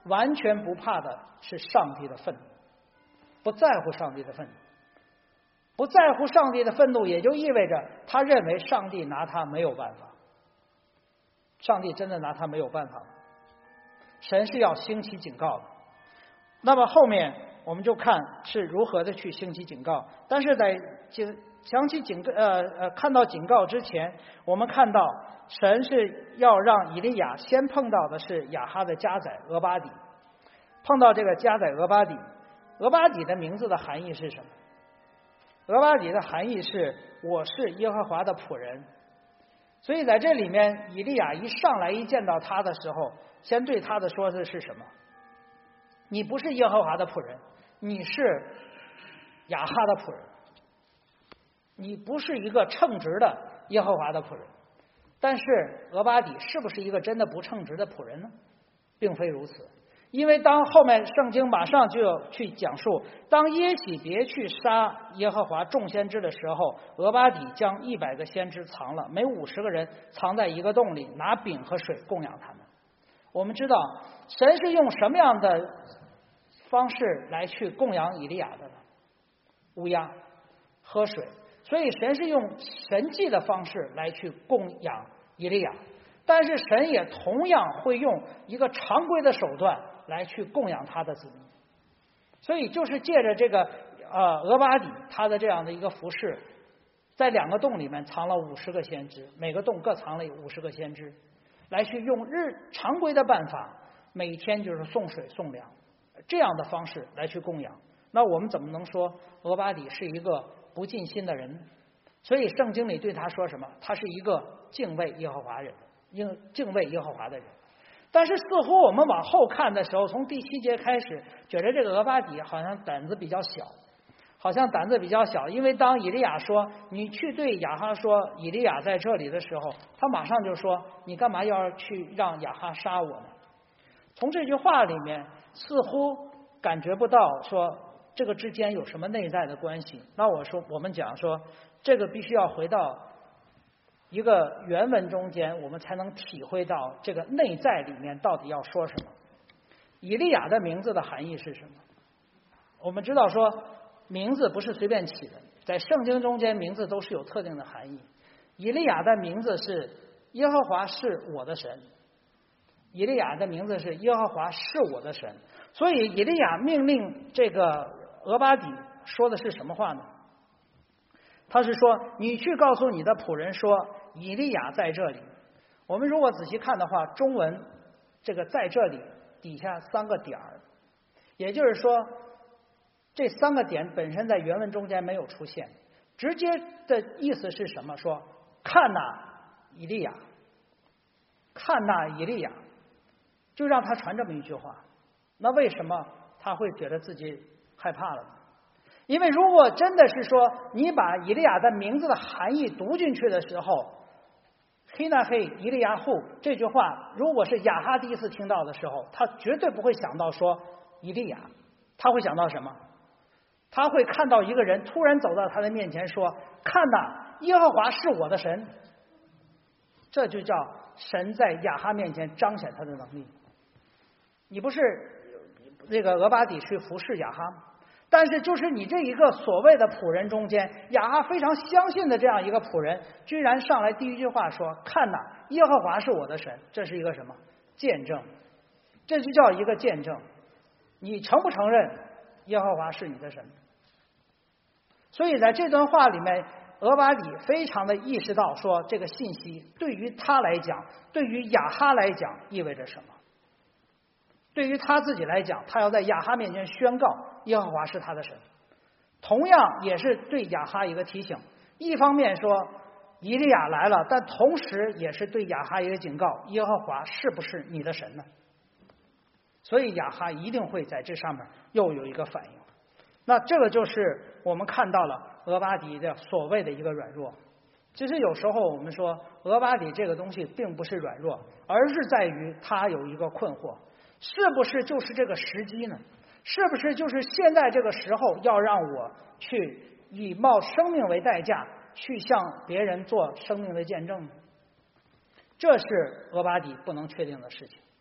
完全不怕的是上帝的愤怒，不在乎上帝的愤怒，不在乎上帝的愤怒，也就意味着他认为上帝拿他没有办法。上帝真的拿他没有办法吗？神是要兴起警告的。那么后面我们就看是如何的去兴起警告，但是在警想起警告呃呃看到警告之前，我们看到神是要让以利亚先碰到的是亚哈的家宰俄巴底，碰到这个家宰俄巴底，俄巴底的名字的含义是什么？俄巴底的含义是我是耶和华的仆人。所以在这里面，以利亚一上来一见到他的时候，先对他的说的是什么？你不是耶和华的仆人，你是亚哈的仆人，你不是一个称职的耶和华的仆人。但是俄巴底是不是一个真的不称职的仆人呢？并非如此。因为当后面圣经马上就要去讲述，当耶洗别去杀耶和华众先知的时候，俄巴底将一百个先知藏了，每五十个人藏在一个洞里，拿饼和水供养他们。我们知道神是用什么样的方式来去供养以利亚的呢？乌鸦、喝水。所以神是用神迹的方式来去供养以利亚，但是神也同样会用一个常规的手段来去供养他的子民。所以就是借着这个呃俄巴底他的这样的一个服饰，在两个洞里面藏了五十个先知，每个洞各藏了五十个先知，来去用日常规的办法，每天就是送水送粮这样的方式来去供养。那我们怎么能说俄巴底是一个不尽心的人？所以圣经里对他说什么？他是一个敬畏耶和华人，敬敬畏耶和华的人。但是似乎我们往后看的时候，从第七节开始，觉得这个俄巴底好像胆子比较小，好像胆子比较小。因为当以利亚说你去对亚哈说以利亚在这里的时候，他马上就说你干嘛要去让亚哈杀我呢？从这句话里面似乎感觉不到说这个之间有什么内在的关系。那我说我们讲说这个必须要回到一个原文中间，我们才能体会到这个内在里面到底要说什么。以利亚的名字的含义是什么？我们知道说名字不是随便起的，在圣经中间名字都是有特定的含义。以利亚的名字是耶和华是我的神，以利亚的名字是耶和华是我的神。所以以利亚命令这个俄巴底说的是什么话呢？他是说你去告诉你的仆人说以利亚在这里。我们如果仔细看的话，中文这个在这里底下三个点儿，也就是说这三个点本身在原文中间没有出现，直接的意思是什么？说看哪以利亚，看哪以利亚，就让他传这么一句话。那为什么他会觉得自己害怕了呢？因为如果真的是说你把以利亚的名字的含义读进去的时候，黑那黑以利亚户这句话，如果是亚哈第一次听到的时候，他绝对不会想到说以利亚，他会想到什么？他会看到一个人突然走到他的面前说看哪耶和华是我的神。这就叫神在亚哈面前彰显他的能力。你不是那个俄巴底去服侍亚哈吗？但是就是你这一个所谓的仆人中间，亚哈非常相信的这样一个仆人，居然上来第一句话说看哪耶和华是我的神。这是一个什么见证？这就叫一个见证。你承不承认耶和华是你的神？所以在这段话里面，俄巴底非常的意识到说这个信息对于他来讲，对于亚哈来讲意味着什么。对于他自己来讲，他要在亚哈面前宣告耶和华是他的神，同样也是对亚哈一个提醒。一方面说以利亚来了，但同时也是对亚哈一个警告，耶和华是不是你的神呢？所以亚哈一定会在这上面又有一个反应。那这个就是我们看到了俄巴底的所谓的一个软弱。其实有时候我们说俄巴底这个东西并不是软弱，而是在于他有一个困惑，是不是就是这个时机呢？是不是就是现在这个时候要让我去以冒生命为代价去向别人做生命的见证呢？这是俄巴底不能确定的事情。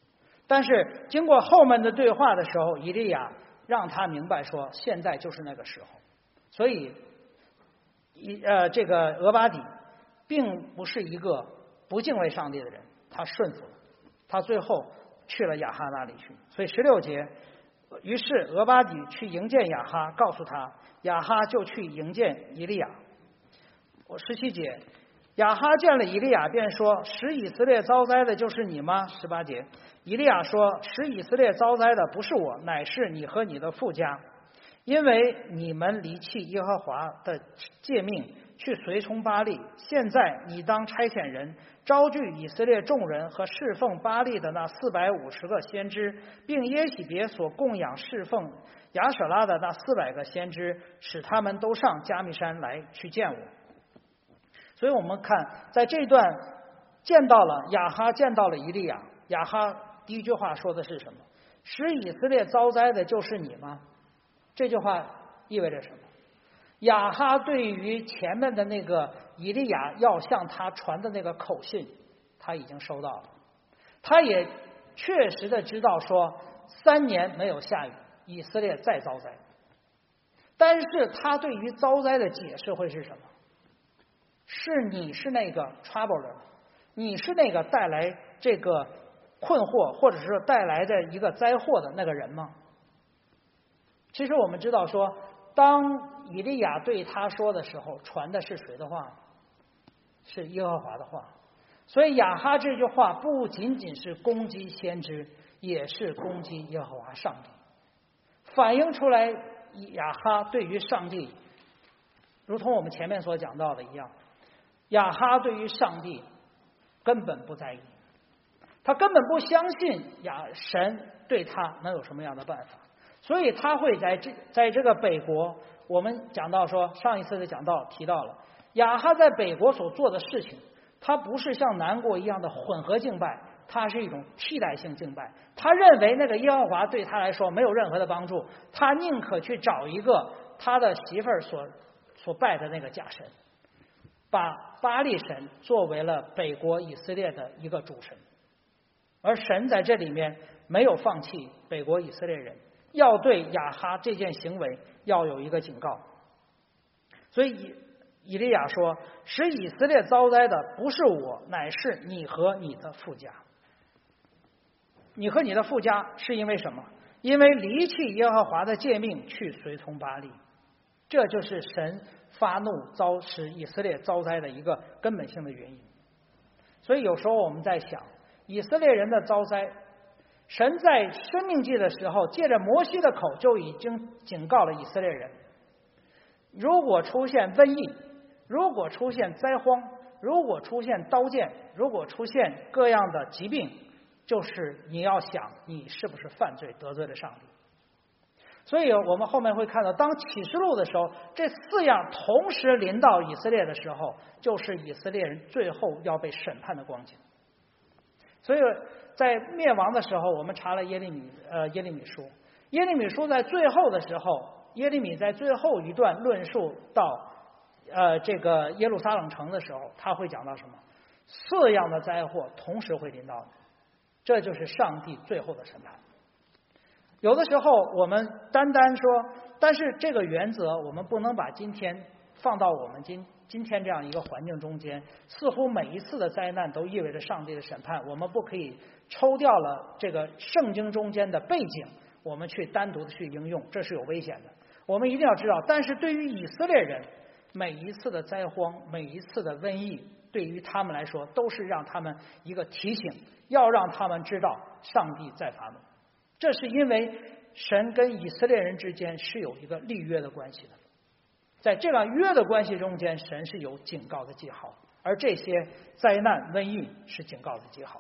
但是经过后面的对话的时候，以利亚让他明白说，现在就是那个时候。所以，一呃，这个俄巴底并不是一个不敬畏上帝的人，他顺服了，他最后去了亚哈那里去。所以十六节，于是俄巴底去迎见亚哈，告诉他，亚哈就去迎见以利亚。我十七节，亚哈见了以利亚，便说：“使以色列遭灾的就是你吗？”十八节，以利亚说：“使以色列遭灾的不是我，乃是你和你的父家，因为你们离弃耶和华的诫命，去随从巴力。现在你当差遣人，招聚以色列众人和侍奉巴力的那四百五十个先知，并耶洗别所供养侍奉亚舍拉的那四百个先知，使他们都上加密山来去见我。”所以我们看，在这段见到了亚哈见到了以利亚，亚哈第一句话说的是什么？使以色列遭灾的就是你吗？这句话意味着什么？亚哈对于前面的那个以利亚要向他传的那个口信，他已经收到了，他也确实的知道说三年没有下雨，以色列再遭灾。但是他对于遭灾的解释会是什么？是你是那个 troubler， 你是那个带来这个困惑或者是带来的一个灾祸的那个人吗？其实我们知道说，当以利亚对他说的时候，传的是谁的话？是耶和华的话。所以亚哈这句话不仅仅是攻击先知，也是攻击耶和华上帝，反映出来亚哈对于上帝，如同我们前面所讲到的一样，亚哈对于上帝根本不在意，他根本不相信亚神对他能有什么样的办法，所以他会在这在这个北国，我们讲到说上一次的讲到提到了亚哈在北国所做的事情，他不是像南国一样的混合敬拜，他是一种替代性敬拜。他认为那个耶和华对他来说没有任何的帮助，他宁可去找一个他的媳妇儿所所拜的那个假神，把巴力神作为了北国以色列的一个主神。而神在这里面没有放弃北国以色列人，要对亚哈这件行为要有一个警告。所以以以利亚说，使以色列遭灾的不是我，乃是你和你的父家。你和你的父家是因为什么？因为离弃耶和华的诫命，去随从巴力。这就是神发怒遭使以色列遭灾的一个根本性的原因。所以有时候我们在想，以色列人的遭灾，神在申命记的时候借着摩西的口就已经警告了以色列人，如果出现瘟疫，如果出现灾荒，如果出现刀剑，如果出现各样的疾病，就是你要想你是不是犯罪得罪了上帝。所以我们后面会看到，当启示录的时候，这四样同时临到以色列的时候，就是以色列人最后要被审判的光景。所以在灭亡的时候，我们查了耶利米呃耶利米书，耶利米书在最后的时候，耶利米在最后一段论述到呃这个耶路撒冷城的时候，他会讲到什么？四样的灾祸同时会临到你，这就是上帝最后的审判。有的时候我们单单说，但是这个原则我们不能把今天放到我们今今天这样一个环境中间，似乎每一次的灾难都意味着上帝的审判，我们不可以抽掉了这个圣经中间的背景，我们去单独的去应用，这是有危险的。我们一定要知道，但是对于以色列人，每一次的灾荒，每一次的瘟疫，对于他们来说都是让他们一个提醒，要让他们知道上帝在他们。这是因为神跟以色列人之间是有一个立约的关系的，在这样约的关系中间，神是有警告的记号，而这些灾难瘟疫是警告的记号。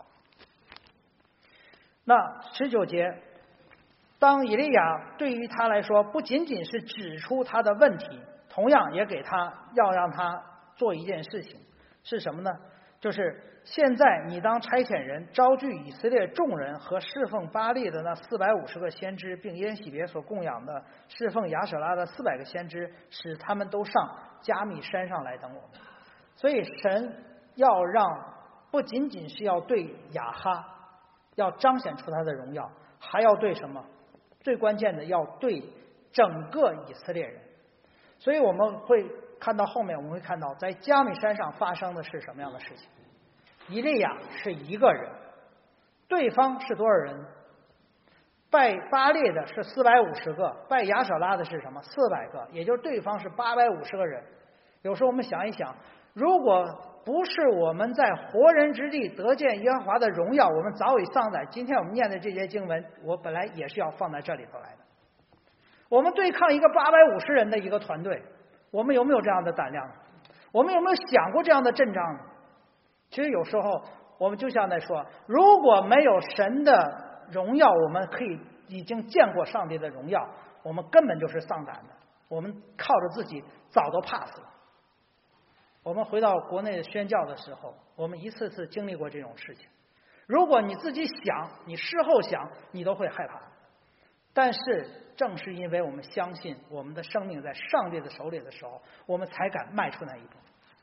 那十九节，当以利亚对于他来说不仅仅是指出他的问题，同样也给他要让他做一件事情，是什么呢？就是现在你当差遣人招聚以色列众人和侍奉巴力的那四百五十个先知，并耶洗别所供养的侍奉亚舍拉的四百个先知，使他们都上加密山上来等我们。所以神要让不仅仅是要对亚哈要彰显出他的荣耀，还要对什么？最关键的要对整个以色列人。所以我们会看到后面，我们会看到在加米山上发生的是什么样的事情。以利亚是一个人，对方是多少人？拜巴列的是四百五十个，拜亚舍拉的是什么？四百个，也就是对方是八百五十个人。有时候我们想一想，如果不是我们在活人之地得见耶和华的荣耀，我们早已丧载。今天我们念的这些经文，我本来也是要放在这里头来的。我们对抗一个八百五十人的一个团队，我们有没有这样的胆量？我们有没有想过这样的阵仗呢？其实有时候我们就像在说，如果没有神的荣耀，我们可以已经见过上帝的荣耀，我们根本就是丧胆的，我们靠着自己早都怕死了。我们回到国内宣教的时候，我们一次次经历过这种事情。如果你自己想，你事后想，你都会害怕。但是正是因为我们相信我们的生命在上帝的手里的时候，我们才敢迈出那一步。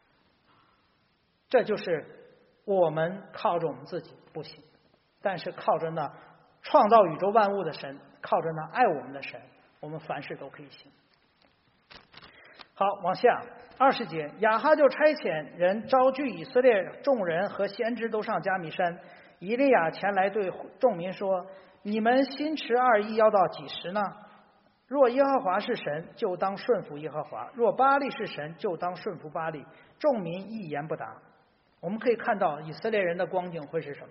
这就是我们靠着我们自己不行，但是靠着那创造宇宙万物的神，靠着那爱我们的神，我们凡事都可以行。好，往下二十节，亚哈就差遣人招聚以色列众人和先知都上加米山。以利亚前来对众民说：你们心持二意要到几时呢？若耶和华是神，就当顺服耶和华；若巴力是神，就当顺服巴力。众民一言不答。我们可以看到以色列人的光景会是什么？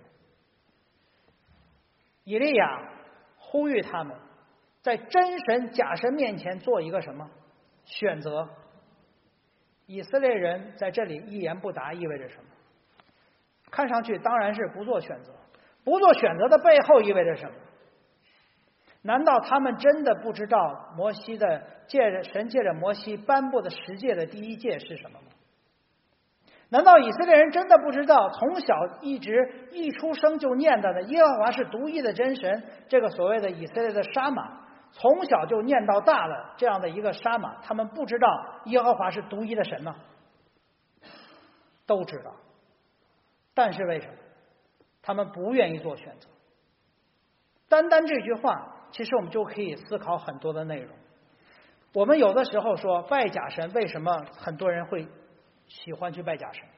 以利亚呼吁他们在真神假神面前做一个什么选择？以色列人在这里一言不答意味着什么？看上去当然是不做选择。不做选择的背后意味着什么？难道他们真的不知道摩西的借着神借着摩西颁布的十诫的第一诫是什么吗？难道以色列人真的不知道从小一直一出生就念叨的耶和华是独一的真神，这个所谓的以色列的沙马，从小就念到大了这样的一个沙马，他们不知道耶和华是独一的神吗？都知道，但是为什么他们不愿意做选择？单单这句话，其实我们就可以思考很多的内容。我们有的时候说拜假神，为什么很多人会喜欢去拜假神？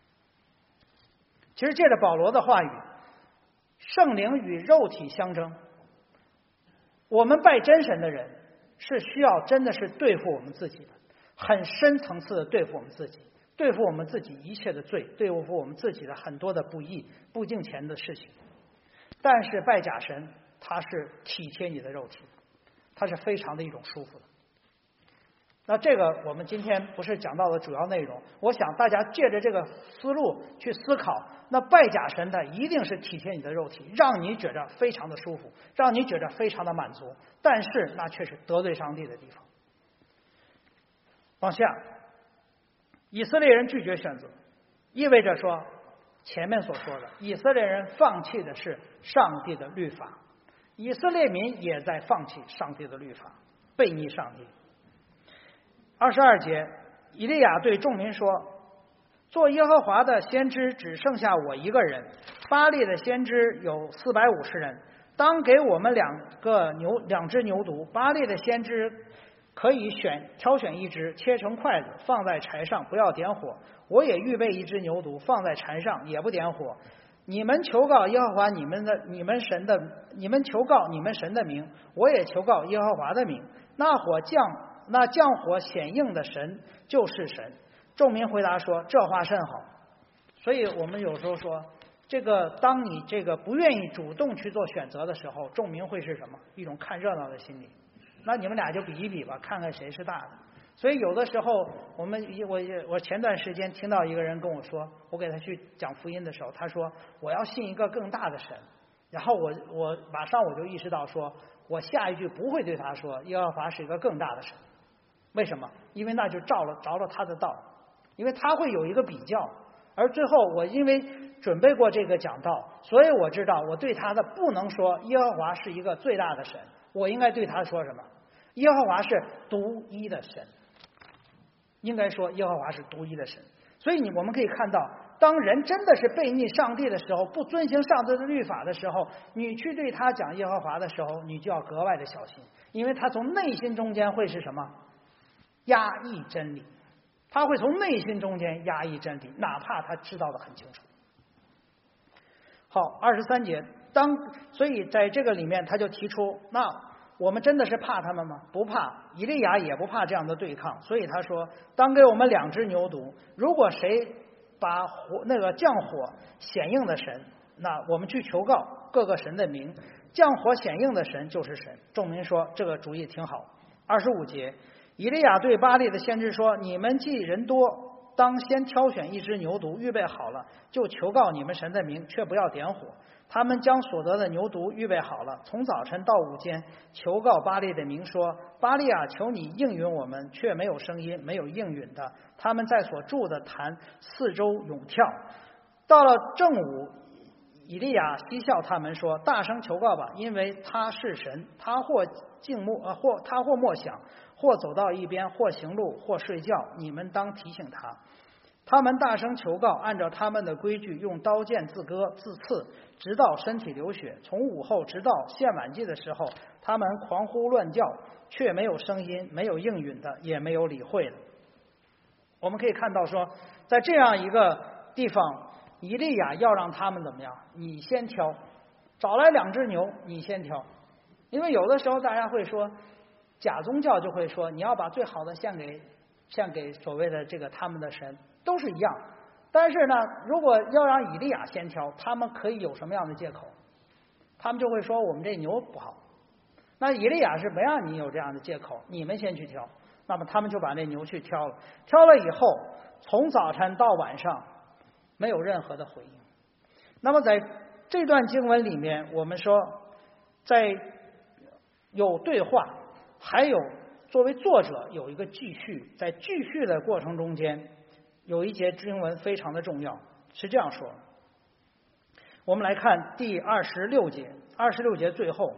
其实借着保罗的话语，圣灵与肉体相争。我们拜真神的人是需要真的是对付我们自己的，很深层次的对付我们自己，对付我们自己一切的罪，对付我们自己的很多的不义不敬虔的事情。但是拜假神，它是体贴你的肉体，它是非常的一种舒服的。那这个我们今天不是讲到的主要内容，我想大家借着这个思路去思考，那拜假神的一定是体贴你的肉体，让你觉着非常的舒服，让你觉着非常的满足，但是那却是得罪上帝的地方。往下，以色列人拒绝选择，意味着说前面所说的以色列人放弃的是上帝的律法，以色列民也在放弃上帝的律法，背逆上帝。二十二节，以利亚对众民说：做耶和华的先知只剩下我一个人，巴力的先知有四百五十人，当给我们两个牛两只牛犊。巴力的先知可以选挑选一只，切成筷子，放在柴上，不要点火。我也预备一只牛犊，放在柴上，也不点火。你们求告耶和华你们的你们神的你们求告你们神的名，我也求告耶和华的名。那火降那降火显应的神就是神。众民回答说：这话甚好。所以我们有时候说，这个当你这个不愿意主动去做选择的时候，众民会是什么？一种看热闹的心理。那你们俩就比一比吧，看看谁是大的。所以有的时候我们我我前段时间听到一个人跟我说，我给他去讲福音的时候，他说我要信一个更大的神。然后我我马上我就意识到说，我下一句不会对他说耶和华是一个更大的神。为什么？因为那就照了着了他的道，因为他会有一个比较。而最后我因为准备过这个讲道，所以我知道我对他的不能说耶和华是一个最大的神，我应该对他说什么？耶和华是独一的神，应该说耶和华是独一的神。所以你我们可以看到， 当人真的是背逆上帝的时候，不遵行上帝的律法的时候，你去对他讲耶和华的时候，你就要格外的小心，因为他从内心中间会是什么？压抑真理，他会从内心中间压抑真理，哪怕他知道的很清楚。好，二十三节，当所以在这个里面他就提出，那我们真的是怕他们吗？不怕，以利亚也不怕这样的对抗，所以他说，当给我们两只牛犊，如果谁把火那个降火显应的神，那我们去求告各个神的名，降火显应的神就是神。众民说这个主意挺好。二十五节，以利亚对巴力的先知说，你们既人多，当先挑选一只牛犊，预备好了就求告你们神的名，却不要点火。他们将所得的牛犊预备好了，从早晨到午间求告巴力的名说，巴力啊，求你应允我们，却没有声音，没有应允的。他们在所住的坛四周涌跳。到了正午，以利亚嬉笑他们说，大声求告吧，因为他是神，他或静默呃或他或默想，或走到一边，或行路，或睡觉，你们当提醒他。他们大声求告，按照他们的规矩，用刀剑自割自刺，直到身体流血。从午后直到献晚祭的时候，他们狂呼乱叫，却没有声音，没有应允的，也没有理会的。我们可以看到说，在这样一个地方，以利亚要让他们怎么样？你先挑，找来两只牛，你先挑。因为有的时候大家会说，假宗教就会说，你要把最好的献给献给所谓的这个他们的神，都是一样。但是呢，如果要让以利亚先挑，他们可以有什么样的借口？他们就会说我们这牛不好。那以利亚是不让你有这样的借口，你们先去挑。那么他们就把那牛去挑了，挑了以后，从早晨到晚上没有任何的回应。那么在这段经文里面，我们说在有对话，还有作为作者有一个记叙，在记叙的过程中间，有一节经文非常的重要，是这样说。我们来看第二十六节，二十六节最后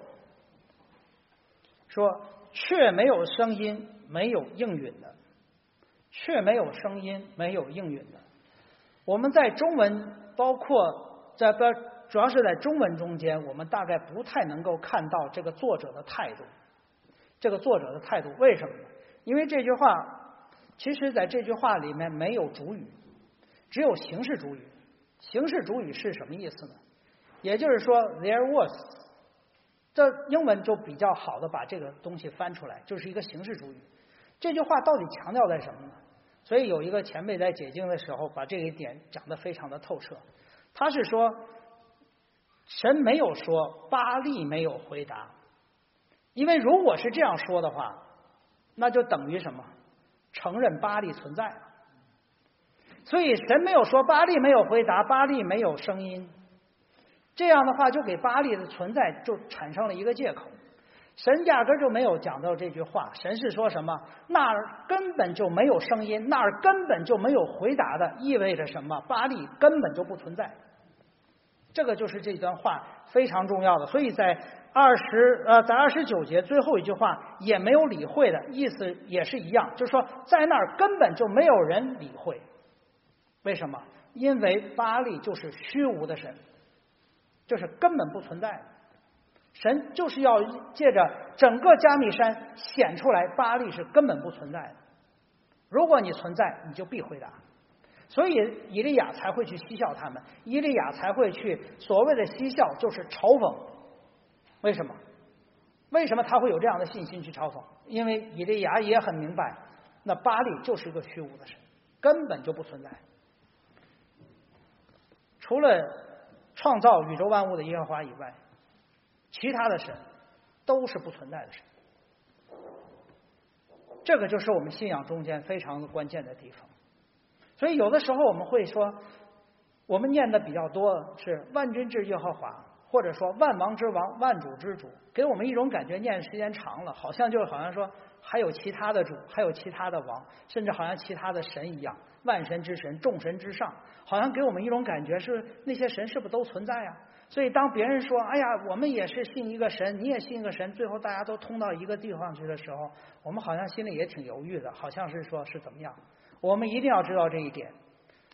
说，却没有声音，没有应允的，却没有声音，没有应允的。我们在中文，包括在主要是在中文中间，我们大概不太能够看到这个作者的态度。这个作者的态度为什么呢？因为这句话，其实在这句话里面没有主语，只有形式主语。形式主语是什么意思呢？也就是说 there was， 这英文就比较好的把这个东西翻出来，就是一个形式主语。这句话到底强调在什么呢？所以有一个前辈在解经的时候把这一点讲得非常的透彻。他是说，神没有说，巴力没有回答。因为如果是这样说的话，那就等于什么？承认巴力存在了。所以神没有说，巴力没有回答，巴力没有声音，这样的话就给巴力的存在就产生了一个借口。神压根就没有讲到这句话，神是说什么？那儿根本就没有声音，那儿根本就没有回答的，意味着什么？巴力根本就不存在。这个就是这段话非常重要的。所以在二十呃，在二十九节最后一句话也没有理会的意思也是一样，就是说在那儿根本就没有人理会。为什么？因为巴力就是虚无的神，就是根本不存在的。神就是要借着整个加密山显出来，巴力是根本不存在的。如果你存在，你就必回答。所以以利亚才会去嬉笑他们，以利亚才会去所谓的嬉笑，就是嘲讽。为什么？为什么他会有这样的信心去嘲讽？因为以利亚也很明白，那巴力就是一个虚无的神，根本就不存在。除了创造宇宙万物的耶和华以外，其他的神都是不存在的神。这个就是我们信仰中间非常关键的地方。所以有的时候我们会说，我们念的比较多是万军之耶和华，或者说万王之王，万主之主，给我们一种感觉，念时间长了好像就好像说还有其他的主，还有其他的王，甚至好像其他的神一样，万神之神，众神之上，好像给我们一种感觉是那些神是不是都存在啊？所以当别人说哎呀我们也是信一个神，你也信一个神，最后大家都通到一个地方去的时候，我们好像心里也挺犹豫的，好像是说是怎么样。我们一定要知道这一点。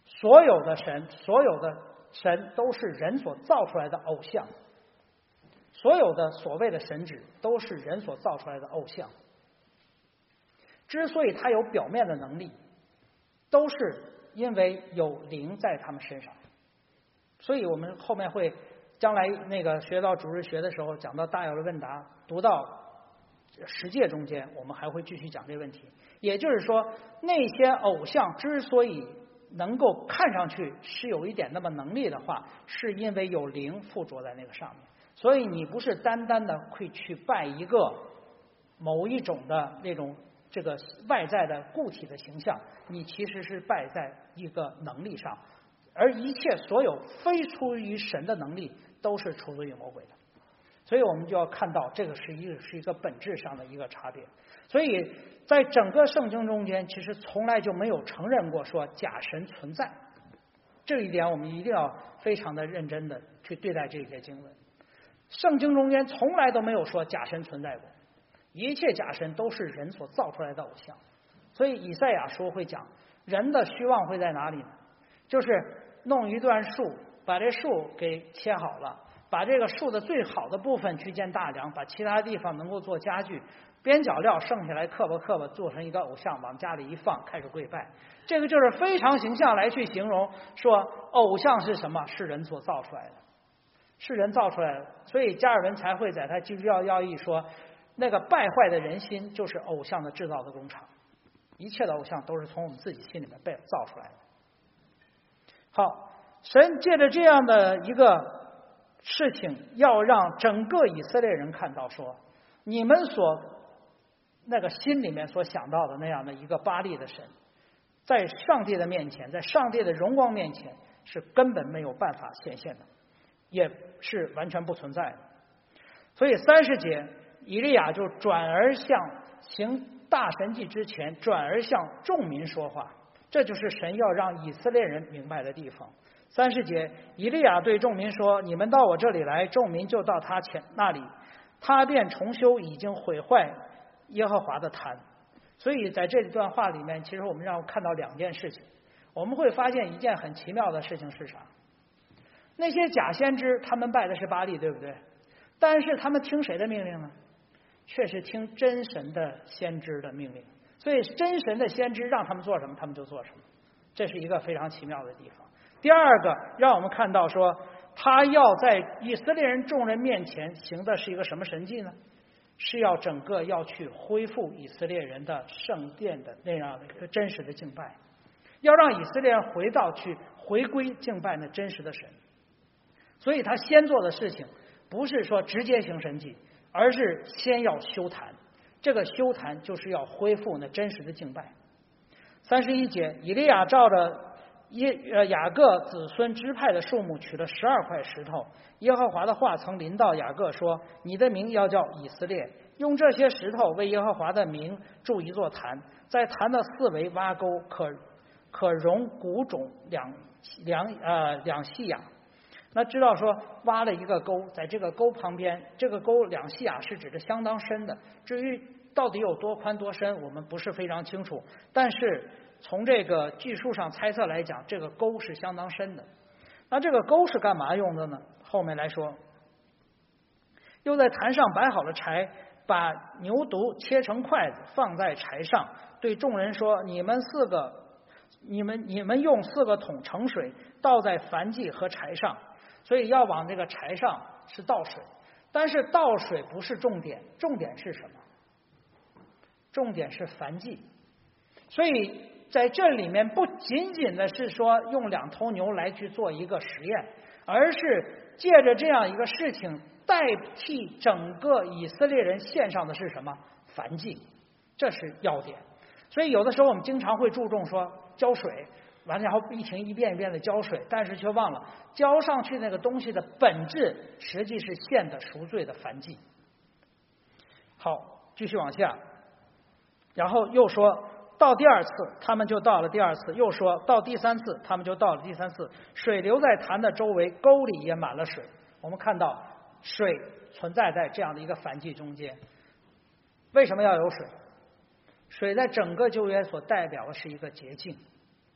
所有的神，所有的神都是人所造出来的偶像，所有的所谓的神祇都是人所造出来的偶像。之所以他有表面的能力，都是因为有灵在他们身上。所以我们后面会将来那个学到主日学的时候，讲到大有的问答，读到十诫中间，我们还会继续讲这个问题。也就是说，那些偶像之所以能够看上去是有一点那么能力的话，是因为有灵附着在那个上面。所以你不是单单的会去拜一个某一种的那种这个外在的固体的形象，你其实是拜在一个能力上，而一切所有非出于神的能力都是出自于魔鬼的。所以我们就要看到这个是一个是一个本质上的一个差别。所以在整个圣经中间，其实从来就没有承认过说假神存在，这一点我们一定要非常的认真的去对待这些经文。圣经中间从来都没有说假神存在过，一切假神都是人所造出来的偶像。所以以赛亚书会讲，人的虚妄会在哪里呢？就是弄一段树，把这树给切好了，把这个树的最好的部分去建大梁，把其他地方能够做家具，边角料剩下来刻吧刻吧，做成一个偶像，往家里一放，开始跪拜。这个就是非常形象来去形容说偶像是什么，是人所造出来的，是人造出来的。所以加尔文才会在他基督教要义说，那个败坏的人心就是偶像的制造的工厂，一切的偶像都是从我们自己心里面被造出来的。好，神借着这样的一个事情，要让整个以色列人看到说，你们所那个心里面所想到的那样的一个巴力的神，在上帝的面前，在上帝的荣光面前是根本没有办法显现的，也是完全不存在的。所以三十节以利亚就转而向行大神迹之前转而向众民说话，这就是神要让以色列人明白的地方。三十节以利亚对众民说，你们到我这里来，众民就到他前那里，他便重修已经毁坏耶和华的坛。所以在这段话里面，其实我们让看到两件事情。我们会发现一件很奇妙的事情是啥？那些假先知他们拜的是巴力，对不对？但是他们听谁的命令呢？却是听真神的先知的命令。所以真神的先知让他们做什么，他们就做什么，这是一个非常奇妙的地方。第二个让我们看到说，他要在以色列人众人面前行的是一个什么神迹呢？是要整个要去恢复以色列人的圣殿的那样的一个真实的敬拜，要让以色列人回到去回归敬拜那真实的神。所以他先做的事情不是说直接行神迹，而是先要修坛。这个修坛就是要恢复那真实的敬拜。三十一节，以利亚照着耶呃雅各子孙支派的数目取了十二块石头，耶和华的话曾临到雅各说，你的名要叫以色列，用这些石头为耶和华的名筑一座坛，在坛的四围挖沟，可可容谷种两两呃两细亚。那知道说挖了一个沟，在这个沟旁边，这个沟两细亚是指的相当深的，至于到底有多宽多深我们不是非常清楚，但是从这个技术上猜测来讲，这个沟是相当深的。那这个沟是干嘛用的呢？后面来说，又在坛上摆好了柴，把牛犊切成筷子放在柴上，对众人说，你们四个你们你们用四个桶盛水倒在燔祭和柴上。所以要往这个柴上是倒水，但是倒水不是重点，重点是什么？重点是燔祭。所以在这里面不仅仅的是说用两头牛来去做一个实验，而是借着这样一个事情代替整个以色列人献上的是什么？燔祭，这是要点。所以有的时候我们经常会注重说浇水，完了然后一停一遍一遍的浇水，但是却忘了浇上去那个东西的本质实际是献的赎罪的燔祭。好，继续往下，然后又说到第二次他们就到了第二次，又说到第三次他们就到了第三次，水流在坛的周围，沟里也满了水。我们看到水存在在这样的一个燔祭中间。为什么要有水？水在整个旧约所代表的是一个洁净。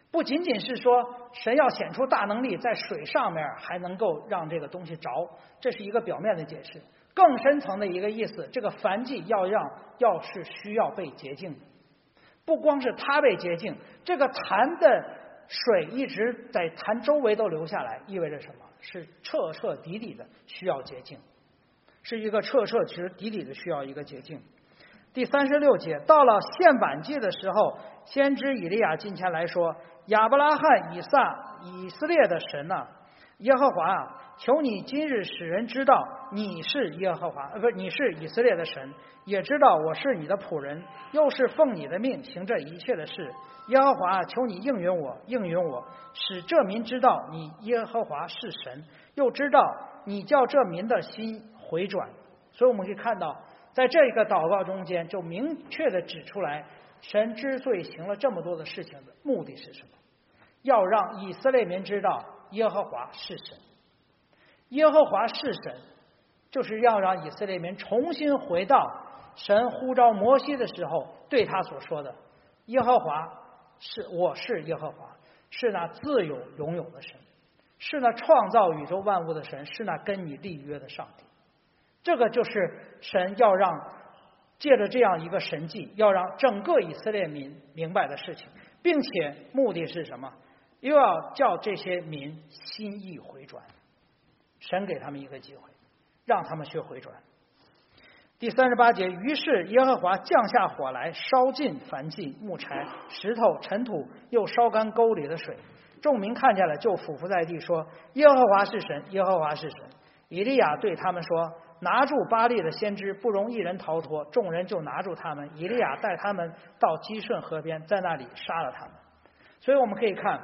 不仅仅是说神要显出大能力，在水上面还能够让这个东西着，这是一个表面的解释。更深层的一个意思，这个燔祭要让要是需要被洁净的，不光是它被洁净，这个坛的水一直在坛周围都流下来，意味着什么？是彻彻底底的需要洁净，是一个彻彻底底的需要一个洁净。第三十六节，到了献燔祭的时候，先知以利亚近前来说：亚伯拉罕、以撒、以色列的神啊，耶和华啊，求你今日使人知道你是耶和华，呃，不是，你是以色列的神，也知道我是你的仆人，又是奉你的命行这一切的事。耶和华，求你应允我，应允我，使这民知道你耶和华是神，又知道你叫这民的心回转。所以我们可以看到，在这个祷告中间，就明确的指出来，神之所以行了这么多的事情的目的是什么？要让以色列民知道耶和华是神。耶和华是神，就是要让以色列民重新回到神呼召摩西的时候对他所说的：耶和华是我是耶和华，是那自有永有的神，是那创造宇宙万物的神，是那跟你立约的上帝。这个就是神要让借着这样一个神迹，要让整个以色列民明白的事情，并且目的是什么？又要叫这些民心意回转。神给他们一个机会，让他们学回转。第三十八节，于是耶和华降下火来，烧尽燔祭、木柴、石头、尘土，又烧干沟里的水。众民看见了，就俯伏在地说：耶和华是神，耶和华是神。以利亚对他们说：拿住巴力的先知，不容一人逃脱。众人就拿住他们。以利亚带他们到基顺河边，在那里杀了他们。所以我们可以看，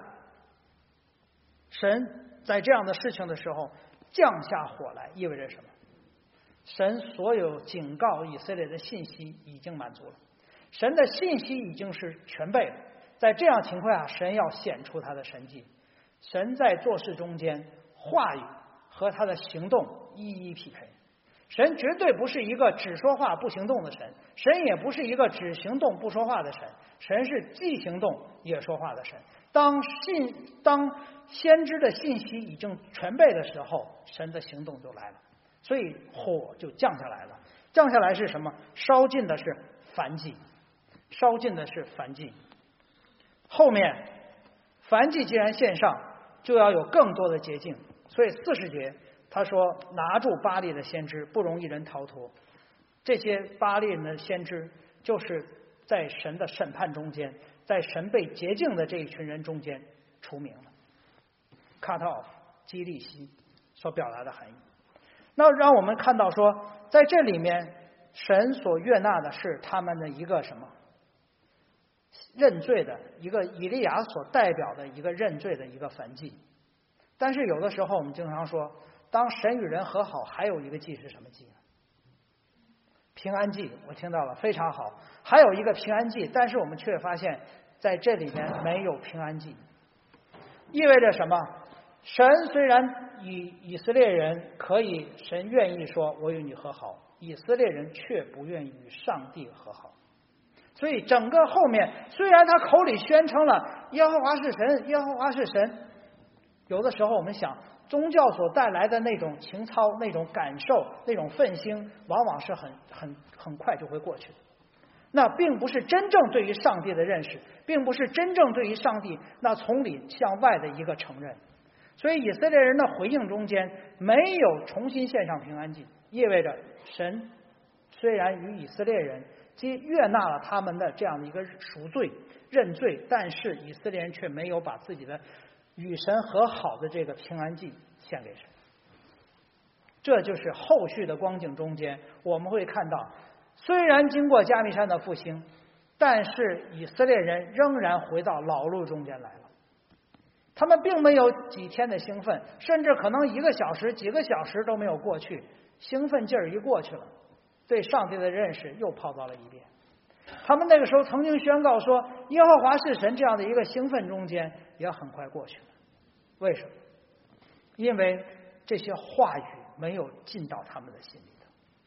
神在这样的事情的时候降下火来，意味着什么？神所有警告以色列的信息已经满足了，神的信息已经是全备了。在这样情况下，神要显出他的神迹。神在做事中间，话语和他的行动一一匹配。神绝对不是一个只说话不行动的神，神也不是一个只行动不说话的神，神是既行动也说话的神。当信当先知的信息已经全备的时候，神的行动就来了，所以火就降下来了。降下来是什么？烧尽的是燔祭，烧尽的是燔祭。后面燔祭既然献上，就要有更多的洁净。所以四十节他说：拿住巴力的先知，不容一人逃脱。这些巴力人的先知，就是在神的审判中间，在神被洁净的这一群人中间除名了。cut off 基利希所表达的含义。那让我们看到说，在这里面神所悦纳的是他们的一个什么？认罪的一个以利亚所代表的一个认罪的一个燔祭。但是有的时候我们经常说，当神与人和好，还有一个祭是什么祭呢？平安祭。我听到了，非常好，还有一个平安祭，但是我们却发现在这里面没有平安祭。意味着什么？神虽然与以色列人可以，神愿意说我与你和好，以色列人却不愿意与上帝和好。所以整个后面虽然他口里宣称了耶和华是神，耶和华是神，有的时候我们想，宗教所带来的那种情操、那种感受、那种愤心，往往是很很很快就会过去的。那并不是真正对于上帝的认识，并不是真正对于上帝那从里向外的一个承认。所以以色列人的回应中间没有重新献上平安祭，意味着神虽然与以色列人既悦纳了他们的这样的一个赎罪认罪，但是以色列人却没有把自己的与神和好的这个平安祭献给神。这就是后续的光景中间我们会看到，虽然经过加密山的复兴，但是以色列人仍然回到老路中间来了。他们并没有几天的兴奋，甚至可能一个小时几个小时都没有过去，兴奋劲儿一过去了，对上帝的认识又泡到了一遍。他们那个时候曾经宣告说耶和华是神，这样的一个兴奋中间也很快过去了。为什么？因为这些话语没有进到他们的心里头。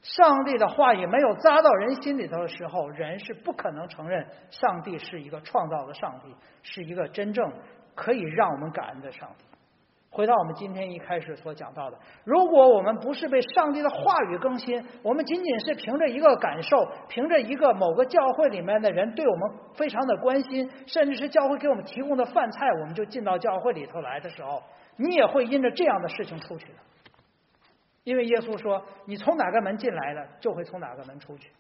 上帝的话语没有扎到人心里头的时候，人是不可能承认上帝是一个创造的上帝，是一个真正可以让我们感恩的上帝。回到我们今天一开始所讲到的，如果我们不是被上帝的话语更新，我们仅仅是凭着一个感受，凭着一个某个教会里面的人对我们非常的关心，甚至是教会给我们提供的饭菜，我们就进到教会里头来的时候，你也会因着这样的事情出去的。因为耶稣说，你从哪个门进来的，就会从哪个门出去。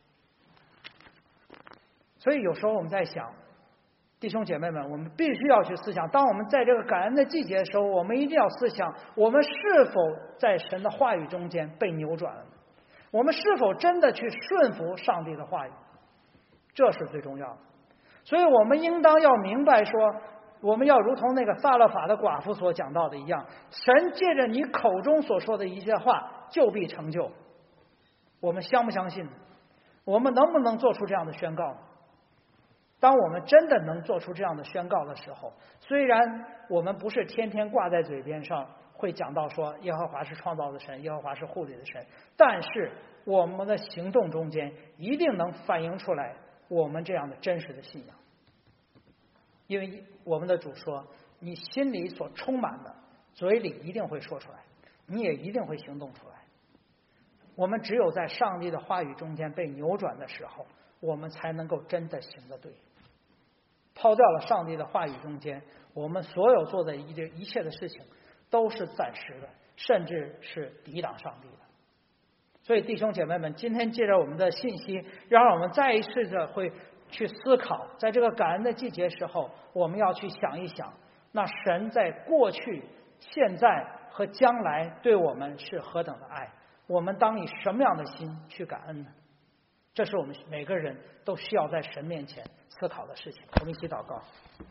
所以有时候我们在想，弟兄姐妹们，我们必须要去思想，当我们在这个感恩的季节的时候，我们一定要思想，我们是否在神的话语中间被扭转了？我们是否真的去顺服上帝的话语？这是最重要的。所以我们应当要明白说，我们要如同那个撒勒法的寡妇所讲到的一样，神借着你口中所说的一些话就必成就。我们相不相信？我们能不能做出这样的宣告？当我们真的能做出这样的宣告的时候，虽然我们不是天天挂在嘴边上会讲到说耶和华是创造的神，耶和华是护理的神，但是我们的行动中间一定能反映出来我们这样的真实的信仰。因为我们的主说，你心里所充满的，嘴里一定会说出来，你也一定会行动出来。我们只有在上帝的话语中间被扭转的时候，我们才能够真的行得对。抛掉了上帝的话语中间，我们所有做的一一切的事情都是暂时的，甚至是抵挡上帝的。所以弟兄姐妹们，今天借着我们的信息，让我们再一次的会去思考，在这个感恩的季节时候，我们要去想一想，那神在过去、现在和将来对我们是何等的爱，我们当以什么样的心去感恩呢？这是我们每个人都需要在神面前思考的事情。我们一起祷告。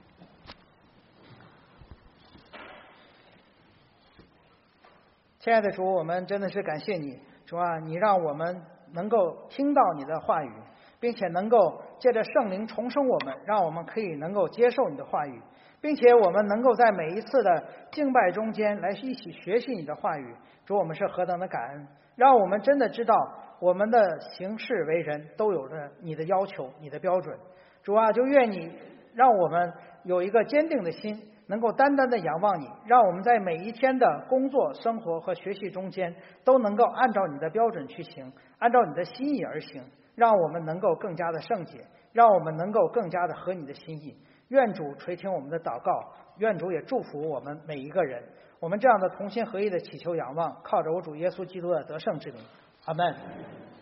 亲爱的主，我们真的是感谢你，主啊，你让我们能够听到你的话语，并且能够借着圣灵重生我们，让我们可以能够接受你的话语，并且我们能够在每一次的敬拜中间来一起学习你的话语。主，我们是何等的感恩，让我们真的知道我们的行事为人都有着你的要求，你的标准。主啊，就愿你让我们有一个坚定的心，能够单单的仰望你，让我们在每一天的工作、生活和学习中间都能够按照你的标准去行，按照你的心意而行，让我们能够更加的圣洁，让我们能够更加的合你的心意。愿主垂听我们的祷告，愿主也祝福我们每一个人。我们这样的同心合意的祈求仰望，靠着我主耶稣基督的得胜之名，阿们。